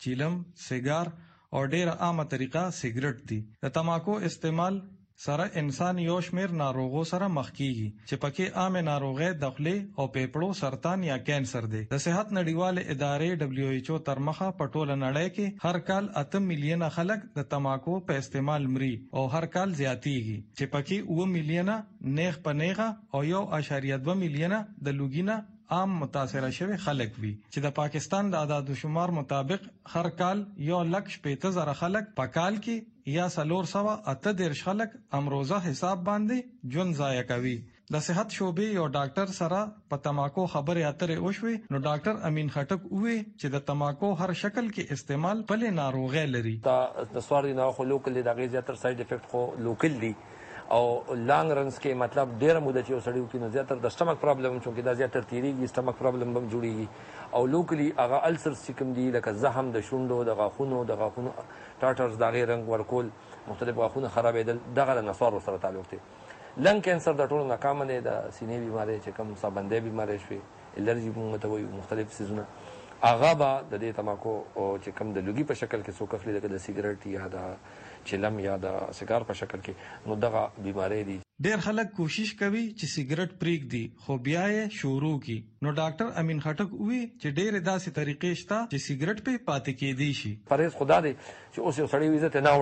چیلم، سیګار او ډیره عامه طریقه سیګریټ دي. د تماکو استعمال سره انسان یو شمیر ناروغو سره مخ کیږي چې پکې عامه ناروغي د خولې او پیپړو سرطان یا کینسر دي. د صحت نړیواله ادارې دبليو ایچ او تر مخه په ټوله نړۍ کې هر کال اته میلیونه خلک د تماکو په استعمال مري او هر کال زیاتیږي چې پکې اوه میلیونه نیغ په نیغه او یو اشاریه دوه میلیونه د لوګینا عام متاثره شوی خلک وي چې د پاکستان د اعداد و شمار مطابق هر کال یو لک شپېته زره خلک په کال کې یا سلور سوا اته دیرش خلک امروزه حساب باندې ژوند ضایع کوي. د صحت شعبې یو ډاکټر سره په تماکو خبرې اترې وشوي نو ډاکټر امین خټک وویل چې د تماکو هر شکل کې استعمال پلې ناروغي لري. دا د سواري نه خو لوکل د غي زیاتر ساید افیکټ خو لوکل دي او لانګ رنز کې مطلب ډیر موده چې وسړیو کې نو زیاتر د سټمک پرابلم چونکې دا زیاتر تیریږي سټمک پرابلم هم جوړیږي او لوکلی هغه السرز چې کوم دي لکه زخم د شونډو د غاښونو د غاښونو ټاټرز دغه رنگ ورکول مختلف غاښونه خرابېدل دغه نسوارو سره تعلق دی. لنګ کینسر د ټولو ناکام دی. د سینې بیماری چې کوم سابندې بیماری شوي الرجی موږ ته وایو مختلف سيزونه هغه به د دې تماکو او چې کوم د لوګي په شکل کې څوک اخلي لکه د سیګریټ یا د چلم یا د سیګار په شکل کې نو دغه بیماری دي. ډیر خلک کوشش کوي چې سیګریټ پریږدي خو بیا یې شروع کی. نو ډاکټر امین خټک وی چې ډیر داسې طریقې شته چې سیګریټ په پاتې کېدی شي. پرهیز خدا دی چې اوس یو سړی عزت نه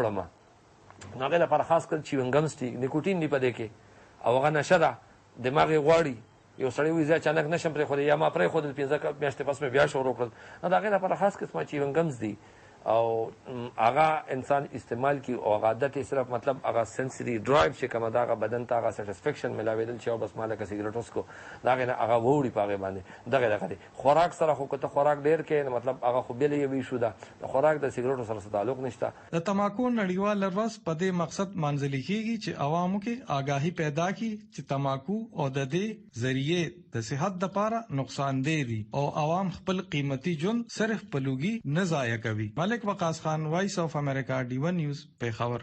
وړم نو هغه لپاره خاص کر چې ونګم سټي نیکوټین دی پدې کې او هغه نشه ده دماغ غواړي یو سړی وی چې اچانک نشم پرې خو یا ما پرې خو د پنځه میاشتې پس مې بیا شروع کړل نو هغه لپاره خاص قسمه چې ونګمز دي او هغه انسان استعمال کی او هغه عادت صرف مطلب هغه سنسری ډرایو چې کومه دا بدن ته هغه سټیسفیکشن ملاویدل چې بس مالک سیګریټوس کو دا غنه هغه ووري پاغه باندې دغه دغه خوراک سره خو کته خوراک ډیر کې مطلب هغه خو بیل یوي شو دا خوراک د سیګریټو سره تعلق نشته. د تماکو نړیوال ورځ په دې مقصد منځلي کیږي چې عوامو کې آگاهی پیدا کړي چې تماکو او د دې ذریعے د صحت لپاره نقصان دی او عوام خپل قیمتي جون صرف په لوګي نه ضایع کوي. ملک وقاص خان، وائس آف امریکا، ڈی ون نیوز، پیښور.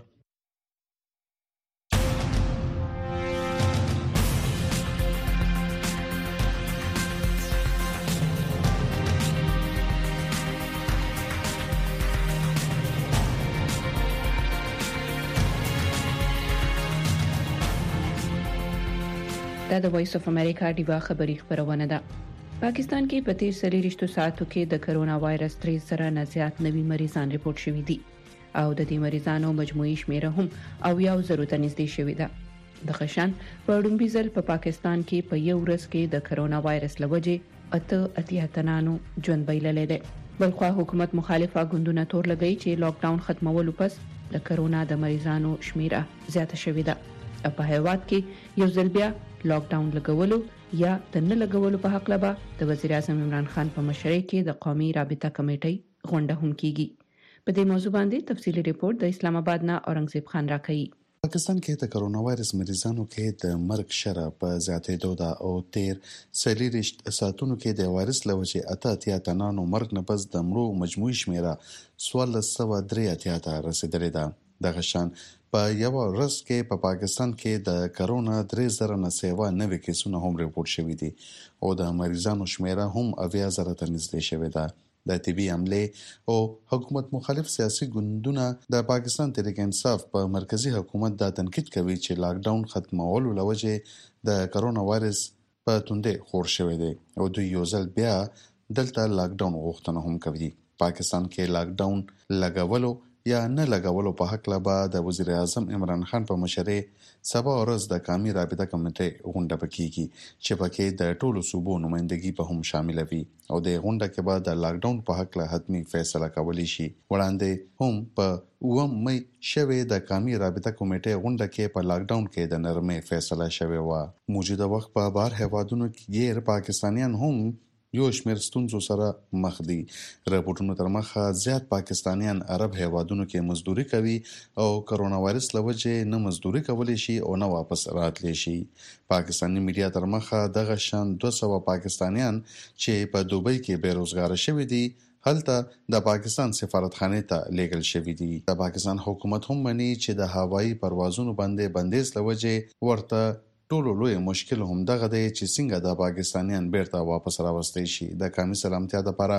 دا د وایس اف امریکا ډیوا خبری خبرونه ده. پاکستان کې په تیر سلیریشتو ساعتو کې د کرونا وایرس تری سره نه زیات نوي مریضان ریپورت شوي دي او د دې مریضانو مجموعي شمیره هم او یو زرو ته نږدې شوې ده. د خشن په لومړي ځل په پاکستان کې په یو ورځ کې د کرونا وایرس لوجې اته اتیا تنانو ژوند بایللې ده. بلخوا حکومت مخالفه ګوندونه تور لګی چې لاک ډاون ختمولو پس د کرونا د مریضانو شمیره زیاته شوې ده او په هیواد کې یو ځل بیا لاک ډاون لګولو یا د نه لګولو په حق لبا د وزیر اعظم عمران خان په مشرۍ کې د قومي رابطه کمیټې غونډه هم کیږي. په دې موضوع باندې تفصیلی ریپورت د اسلام آباد نه اورنګزیب خان راکړي. پاکستان کې د کرونا وایرس مریضانو کې د مرګ شرح په زیاتېدو ده او تیر سلیریشت ساعتونو کې د وایرس لوجې اته اتیا تنانو مرګ نه پس د مړو مجموعي شمیره څوارلس سوه درې اتیا ته رسیدلې ده. دغه شان په یو ورځ کې په پاکستان کې د کرونا درې زره نه سیوا نوي کیسونه هم ریپورت شوي دي او د مریضانو شمیره هم اویا زره ته نږدې شوې ده. د طبي عملې او حکومت مخالف سیاسي ګوندونه د پاکستان تحریک انصاف په مرکزی حکومت دا تنقید کوي چې لاک ډاون ختمولو لوجې د کرونا وایرس په توندې خور شوی دی او دوی یو ځل بیا دلته لاک ډاون غوښتنه هم کوي. پاکستان کې لاک ډاون لګولو یا نه لګولو په حق لبا د وزیر اعظم عمران خان په مشرۍ سبا ورځ د قومي رابطه کمیټې غونډه پکېږي چې پکې د ټولو صوبو نمائندګي په هم شامل وي او د غونډه کې به د لاک ډاون په حق له حتمی فیصله کولی شي. وړاندې هم په اووم مې شوې د قومي رابطه کمیټې غونډه کې په لاک ډاون کې د نرمۍ فیصله شوې و. موجوده وخت په بهر هیوادونو کې غیر پاکستانیان هم یو شمیر ستونزو سره مخ دي. راپورټونو تر مخه زیات پاکستانیان عرب هیوادونو کې مزدوري کوي او کرونا وایرس لوجې نه مزدوري کولی شي او نه واپس راتلی شي. پاکستاني میډیا تر مخه دغه شان دوه سوه پاکستانیان چې په دوبۍ کې بیروزګار شوي دي هلته د پاکستان سفارتخانې ته لیږل شوي دي. د پاکستان حکومت هم مني چې د هوایي پروازونو باندې بندیز لوجې ورته ټولو لوی مشکل هم دغه دی چې څنګه د پاکستانیان بیرته واپس راوستي شي. د قومي سلامتیا لپاره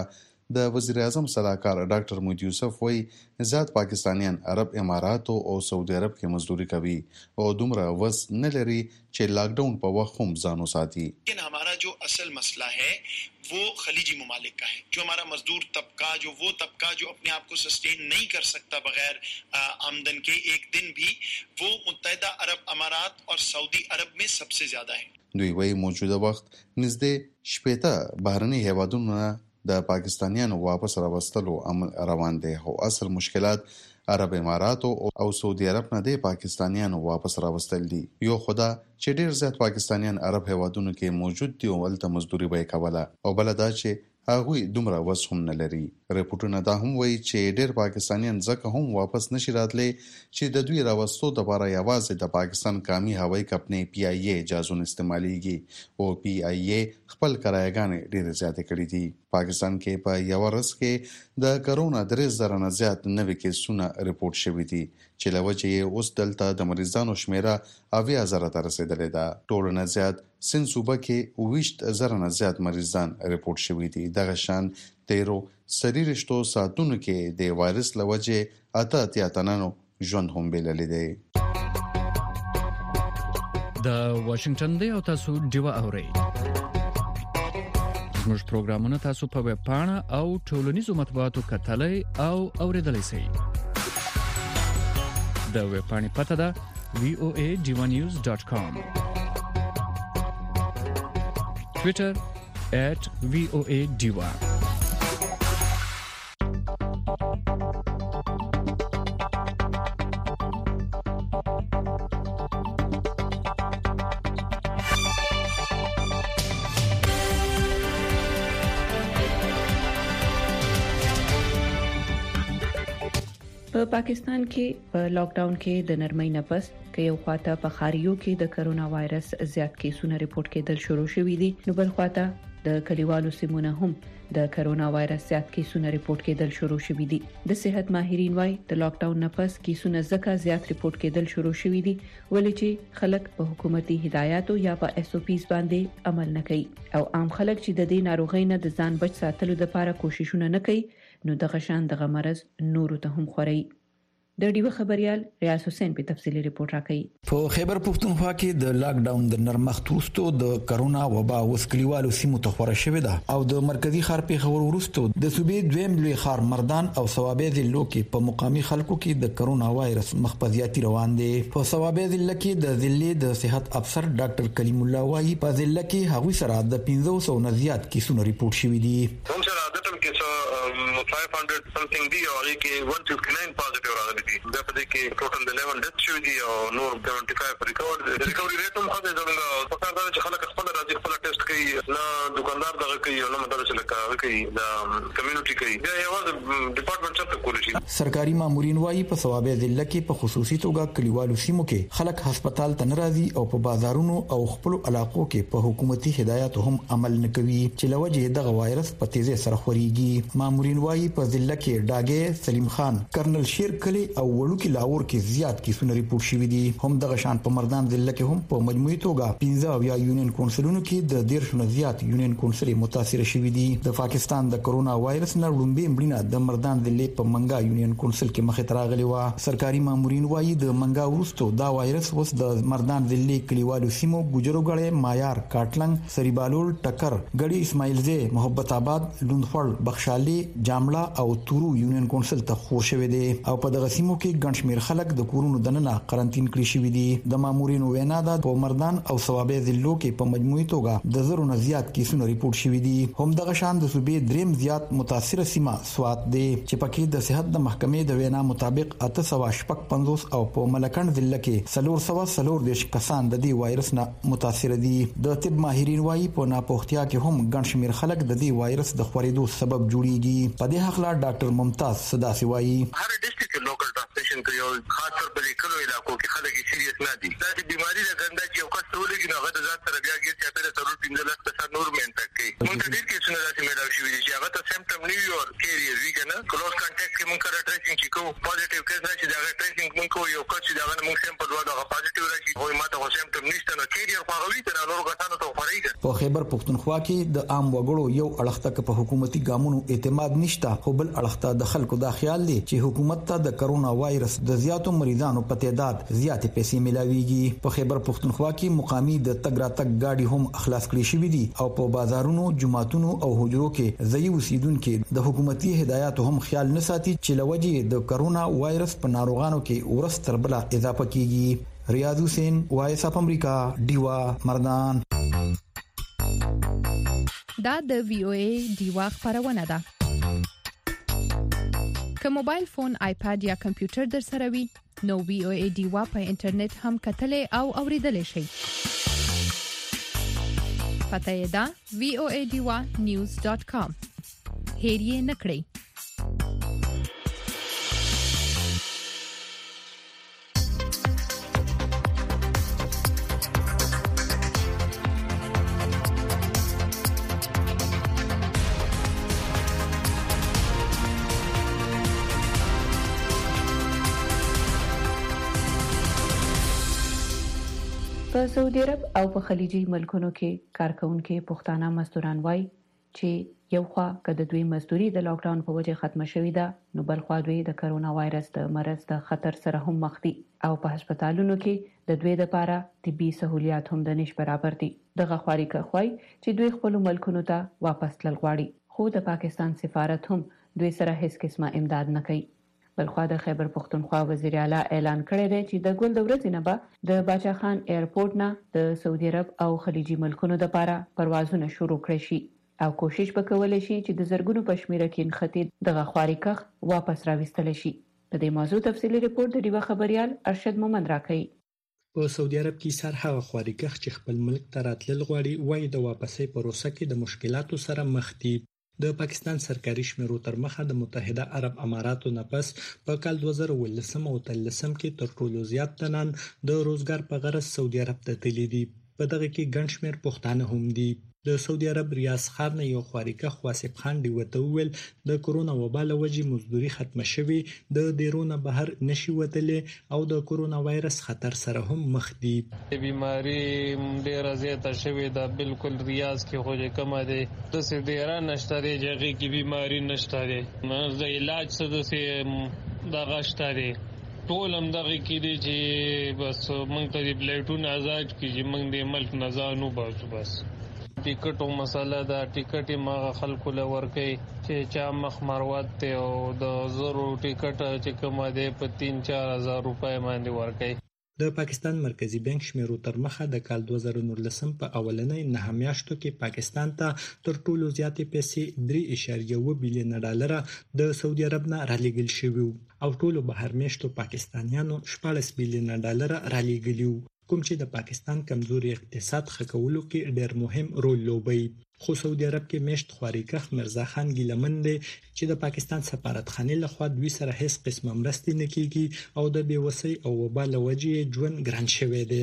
د وزیر اعظم صلاحکار ډاکټر محمود یوسف وایي زیات پاکستانیان عرب امارات او سعودي عرب کې مزدوري کوي او دومره وس نه لري چې لاک ډاون په وخت هم ځان وساتي. لیکن हमारा जो असल मसला है वो खलीजी ममालिक का है. जो हमारा मजदूर तबका जो वो तबका जो अपने आप को सस्टेन नहीं कर सकता बगैर आमदन के एक दिन भी, वो मुत्तहिदा अरब अमारात और सऊदी अरब में सबसे ज्यादा है. دوی وایي موجوده وخت نږدې شپېته بهرني هیوادونو د پاکستانیانو واپس راوستلو عمل روان دي او اصل مشکلات عرب امارات او سعودي عرب نه د پاکستانیانو واپس راوستل دي. یو خدا چې ډیر زیات پاکستانیان عرب هیوادونو کې موجود دي او ولته مزدوري به کوله او بل دا چې هغه دومره وس هم نه لري. ریپورتونه دا هم وایي چې ډیر پاکستانیان ځکه هم واپس نشي راتلی چې د دوی راوستو لپاره یوازې د پاکستان قومي هوایي کمپنۍ پی آی اي اجازه استعماليږي او پی آی اي خپل کرایګان ډیر زیات کړي دي. پاکستان کې په یو ورځ کې د کرونا درې زره نه زیات نوي کیسونه ریپورت شوي دي چې له وجې یې اوس دلته د مریضانو شمیره اویا زره ته رسیدلې ده. ټول نه زیات سند صوبه کې اوویشت زره نه زیات مریضان ریپورت شوي دي. دغه شان تیرو سری رشتو ساتونو کې د وایرس له وجې اته اتیا تنانو ژوند هم بللی دی. د واشنگټن دی او تاسو ډیوا اورئ. زموږ پروګرامونه تاسو په ویب پاڼه او ټولنیزو مطبوعاتو کتلای او اوریدلای شئ. د ویب پاڼې پته ده وی او ای ډیوا نیوز ډاټ کام. ټویټر at وی او ای ډیوا. په پاکستان کې په لاک ډاون کې د نرمۍ نه پس کې یو خواته په خاریو کې د کرونا وایرس زیات کیسونه ریپورت کېدل شروع شوي دي، نو بل خواته د کلیوالو سیمونه هم د کرونا وایرس زیات کیسونه ریپورت کېدل شروع شوي دي. د صحت ماهرین وايي د لاک ډاون نه پس کیسونه ځکه زیات ریپورت کېدل شروع شوي دي ولې چې خلک په حکومتي هدایاتو یا په اس او پیز باندې عمل نه کوي او عام خلک چې د دې ناروغۍ نه د ځان بچ ساتلو لپاره کوششونه نه کوي، نو دغه شان دغه مرض نورو ته هم خوري. د ډیو خبريال ریاض حسین په تفصیلی ریپورت راکړي. په خیبر پختونخوا کې د لاک ډاون د نرمښت وروسته د کرونا وبا وسکلیوالو سیمو ته خبره شوې ده او د مرکزی ښار په خبر وروسته د صوبې دویم لوی ښار مردان او ثوابې ضلع کې په مقامی خلکو کې د کرونا وایرس مخفضیاتي روان دي. په ثوابې ضلع کې د ضلع د صحت افسر ډاکټر کلیم الله وايي په ضلع کې هغوی سره د پنځه سوه نه زیات کیسونه ریپورت شوي دي. هم سره عادتاً کې څو پنځه سو سمثینګ دی او هغه کې one fifty-nine پوزټیو راغلي دي. دا په دې کې ټوټل د eleven ډیث شوي دي او نور seventy-five ریکورډ ریکورډ ریټ هم خاصه زموږ په کار دا چې خلک خپل راځي خپل ټیسټ کوي، نه دکاندار دغه کوي او نه مدرسې لکه کوي د کمیونټي کوي. دا یو ډپارټمنټ څخه کولی شي. سرکاري مامورین وايي په ثوابې ضلع کې په خصوصي توګه کلیوالو سیمو کې خلک هسپتال ته نه راځي او په بازارونو او خپل علاقو کې په حکومتي هدایت هم عمل نه کوي چې لوجه دغه وایرس په تیزه سره خوريږي. مامورین وايي په ضلع کې ډاګه، سلیم خان، کرنل شیر کلی او وړوکی لاور کې زیات کیسونه ریپورت شوي دي. هم دغه شان په مردان ضلع کې هم په مجموعي توګه پنځه او یا یونین کونسلونو کې د ډیر شنو زیات یونین کونسل متاثر شوي دي. د پاکستان د کرونا وایرس نه وړاندې مړینه د مردان ضلع په منګا یونین کونسل کې مخې ته راغلي و. سرکاري مامورین وايي د منګا وروسته دا وایرس اوس د مردان ضلع کلیوالو سیمو ګجروګړې، مایار، کاټلنګ، سریبالول، ټکر، ګړی، اسماعیلزی، محبت آباد، لوندخوړ، بخشالي، جامړه او تورو یونین کونسل ته خور شوی دی او په دغه سیمو کې ګڼ شمېر خلک د کورونو دننه قرنټین کړي شوي دي. د مامورینو وینا ده په مردان او ثوابې ضلعو کې په مجموعي توګه د زرو نه زیات کیسونه ریپورت شوي دي. هم دغه شان د صوبې دریم زیات متاثره سیمه سوات دی چې پکې د صحت د محکمې د وینا مطابق اته سوه شپږ پنځوس او په ملکند ضلع کې څلور سوه څلور دېرش کسان د دې وایرس نه متاثر دي. د طب ماهرین وايي په ناپوهتیا کې هم ګڼ شمېر خلک د دې وایرس د خورېدو سبب جوړیږي. په دې حق لا ډاکټر ممتاز صداسي وايي هر ډیسټریکټ لوکل ټرانسمیشن کوي او خاص طور په کلو علاقو کې خلک یې سیریس نه دي. دا چې بیماری د ګنده چې یو کس ولګي نو هغه د ځان سره بیا کې چې په ضرور پنځه لک کسان نور مینټک کوي. مونږ ډېر کې څنګه داسې مېډا ملاو شي دي چې هغه ته سمپټم نیو اور کیریز وی کنه کلوز کانټیکټ کې مونږ کړه ټریسینګ چې کوم پوزټیو کیس راشي دا ټریسینګ مونږ کو یو کس چې دا مونږ سمپل ودا پوزټیو راشي وای ماته هو سمپټم نشته نو کیریز خواږي ته نور غسانو ته فرېږي. په خیبر پختونخوا کې د عام وګړو یو اړخته په حکومتي ګامونو اعتماد نشته، خو بل اړخته د خلکو دا خیال دی چې حکومت ته د کرونا وایرس د زیاتو مریضانو په تعداد زیاتې پیسې ملاويږي. په خیبر پختونخوا کې مقامي د تګ راتګ گاډي هم اخلاص کړي شوې دي او په بازارونو، جمعاتونو او حجرو کې ځای اوسیدونکو د حکومتي هدایاتو هم خیال نه ساتي چې لوجه د کرونا وایرس په ناروغانو کې ورس تر بل اضافه کیږي. ریاض حسین، وایس اپ امریکا، ډیوا مردان. دا د وی او ای ډیوا خبرونه ده. که موبایل فون، آیپاد یا کمپیوټر در سره وي نو وی او ای ډیوا په انټرنیټ هم کتلې او اوریدلې شي. پته یې ده وی او ای ډیوا نیوز ډاټ کام. هیر یې نکړئ. په سعودي عرب او په خلیجي ملکونو کې کارکونکو پښتانه مزدوران وایي چې یو خوا کده دوی مزدوري د لاک ډاون په وجه ختمه شوې ده، نو بل خوا دوی د کرونا وایرس د مرض د خطر سره هم مخ دي او په هسپتالونو کې د دوی لپاره طبي سہولیات هم د نش برابر دي. دغه خواري کوي چې دوی خپل ملکونو ته واپس تلل غواړي، خو د پاکستان سفارت هم دوی سره هیڅ قسمه امداد نه کوي. بلخوا د خیبر پختونخوا وزیر اعلی اعلان کړی دی چې د ګل د ورځې نه به د باچا خان ایرپورټ نه د سعودي عرب او خلیجي ملکونو لپاره پروازونه شروع کړي شي او کوشش وکولای شي چې د زرګونو پښمیره کې نختی دغه خواري کخ واپس راوستل شي. په دې موضوع تفصیلی ریپورت د ډیوا خبريال ارشد مومند راکړي. په سعودي عرب کې سر هغه خواري کخ چې خپل ملک ته راتلل غواړي وایي د واپسې پروسه کې د مشکلاتو سره مخ دي. د پاکستان سرکاري شمیرو تر مخه د متحده عرب اماراتو نه پس په کال دوه زره ولسم او تلسم کې تر ټولو زیات تنان د روزګار په غرض سعودي عرب ته تللی دي. په دغه کې ګڼ شمېر پښتانه هم دي. د سعودي عرب ریاض خار نه یو خواریکه خواسب خان دی وته ویل د کرونا وبا له وجې مزدوري ختمه شوې، د دیرونه بهر نشي وتلې او د کرونا وایرس خطر سره هم مخ دي. بیماری ډیره زیاته شوې ده، بالکل ریاض کې خو کمه ده، د سې ډیره نشته دی جګه کې بیماری نشته دی، د علاج څه د سې دغه شته دی. ټول هم دغه کې دي چې بس موږ ته د پلیټون آزاد کیږي، موږ د ملک نزانو باسو. بس ټیکټو مسله دا ټیکټ ما خلکو له ورکې چې چا مخ مروت ته او د زرو ټیکټ چې کوم دی په تین چار هزار روپۍ باندې ورکې. د پاکستان مرکزی بانک شمیرو تر مخه د کال دوه زره نولسم په اولنۍ نه میاشتو کې پاکستان ته تر ټولو زیاتې پیسې درې اعشاریه اووه بیلیون ډالر د سعودي عرب نه رالېږل شوي او ټولو بهر میشتو پاکستانیانو شپږ بیلیون ډالر رالېږلي، کوم چې د پاکستان کمزوري اقتصاد ښه کولو کې ډېر مهم رول لوبوي. خو سعودي عرب کې میشت خواریکخ مرزا خان ګیلمن دی چې د پاکستان سفارتخانه لخوا دوی سره هیڅ قسمه مرستې نه کیږي او د بیوسۍ او وبا له وجې ژوند ګران شوی دی.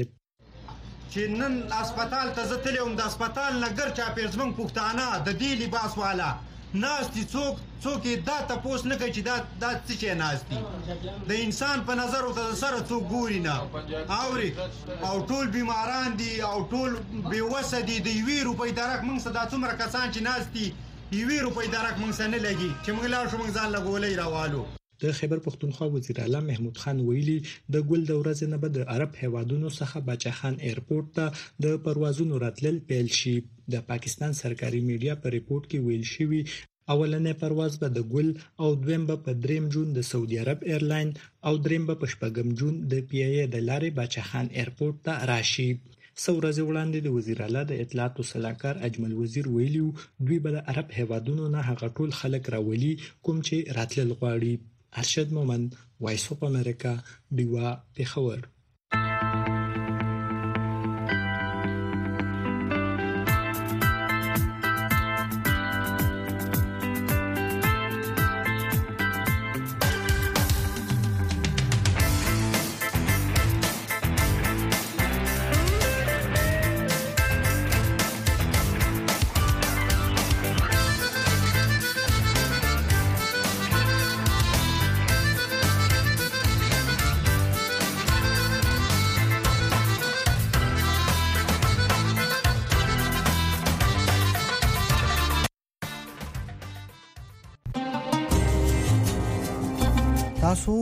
چې نن هسپتال ته زتلې هم د هسپتال نه ګر چا پیرزمن پښتانه د دې لباس والا ناستی څوک څوک دا تاسو نه کوي چې دا د څه شي ناستی د انسان په نظر او د سره څوک ګوري نه اوري او ټول بیماران دي او ټول بیوسه دي د یوې روپۍ درک موږ صدا څومره کسان چې ناستی یوې روپۍ درک موږ سره نه لګي چې موږ لا شو موږ ځان لګولې راوالو. د خیبر پختونخوا وزیر اعلی محمود خان ویلي د ګل د ورځې نه به د عرب هیوادونو څخه باچا خان ایرپورټ ته د پروازونو راتلل پیل شي. د پاکستان سرکاري میډیا په ریپورت کې ویل شوی اولنې پرواز به د ګل او دویم به په دریم جون د سعودي عرب ایرلاین او دریم به په شپږم جون د پی ای ای د لارې باچا خان ایرپورټ ته راشي. څو ورځې وړاندې د وزیر اعلی د اطلاعاتو سلاکار اجمل وزیر ویلي دوی به د عرب هیوادونو نه هغه ټول خلک راولي کوم چې راتلل غواړي. ارشد مومند، وایس اپ امریکا، ډیوا پېښور. تاسو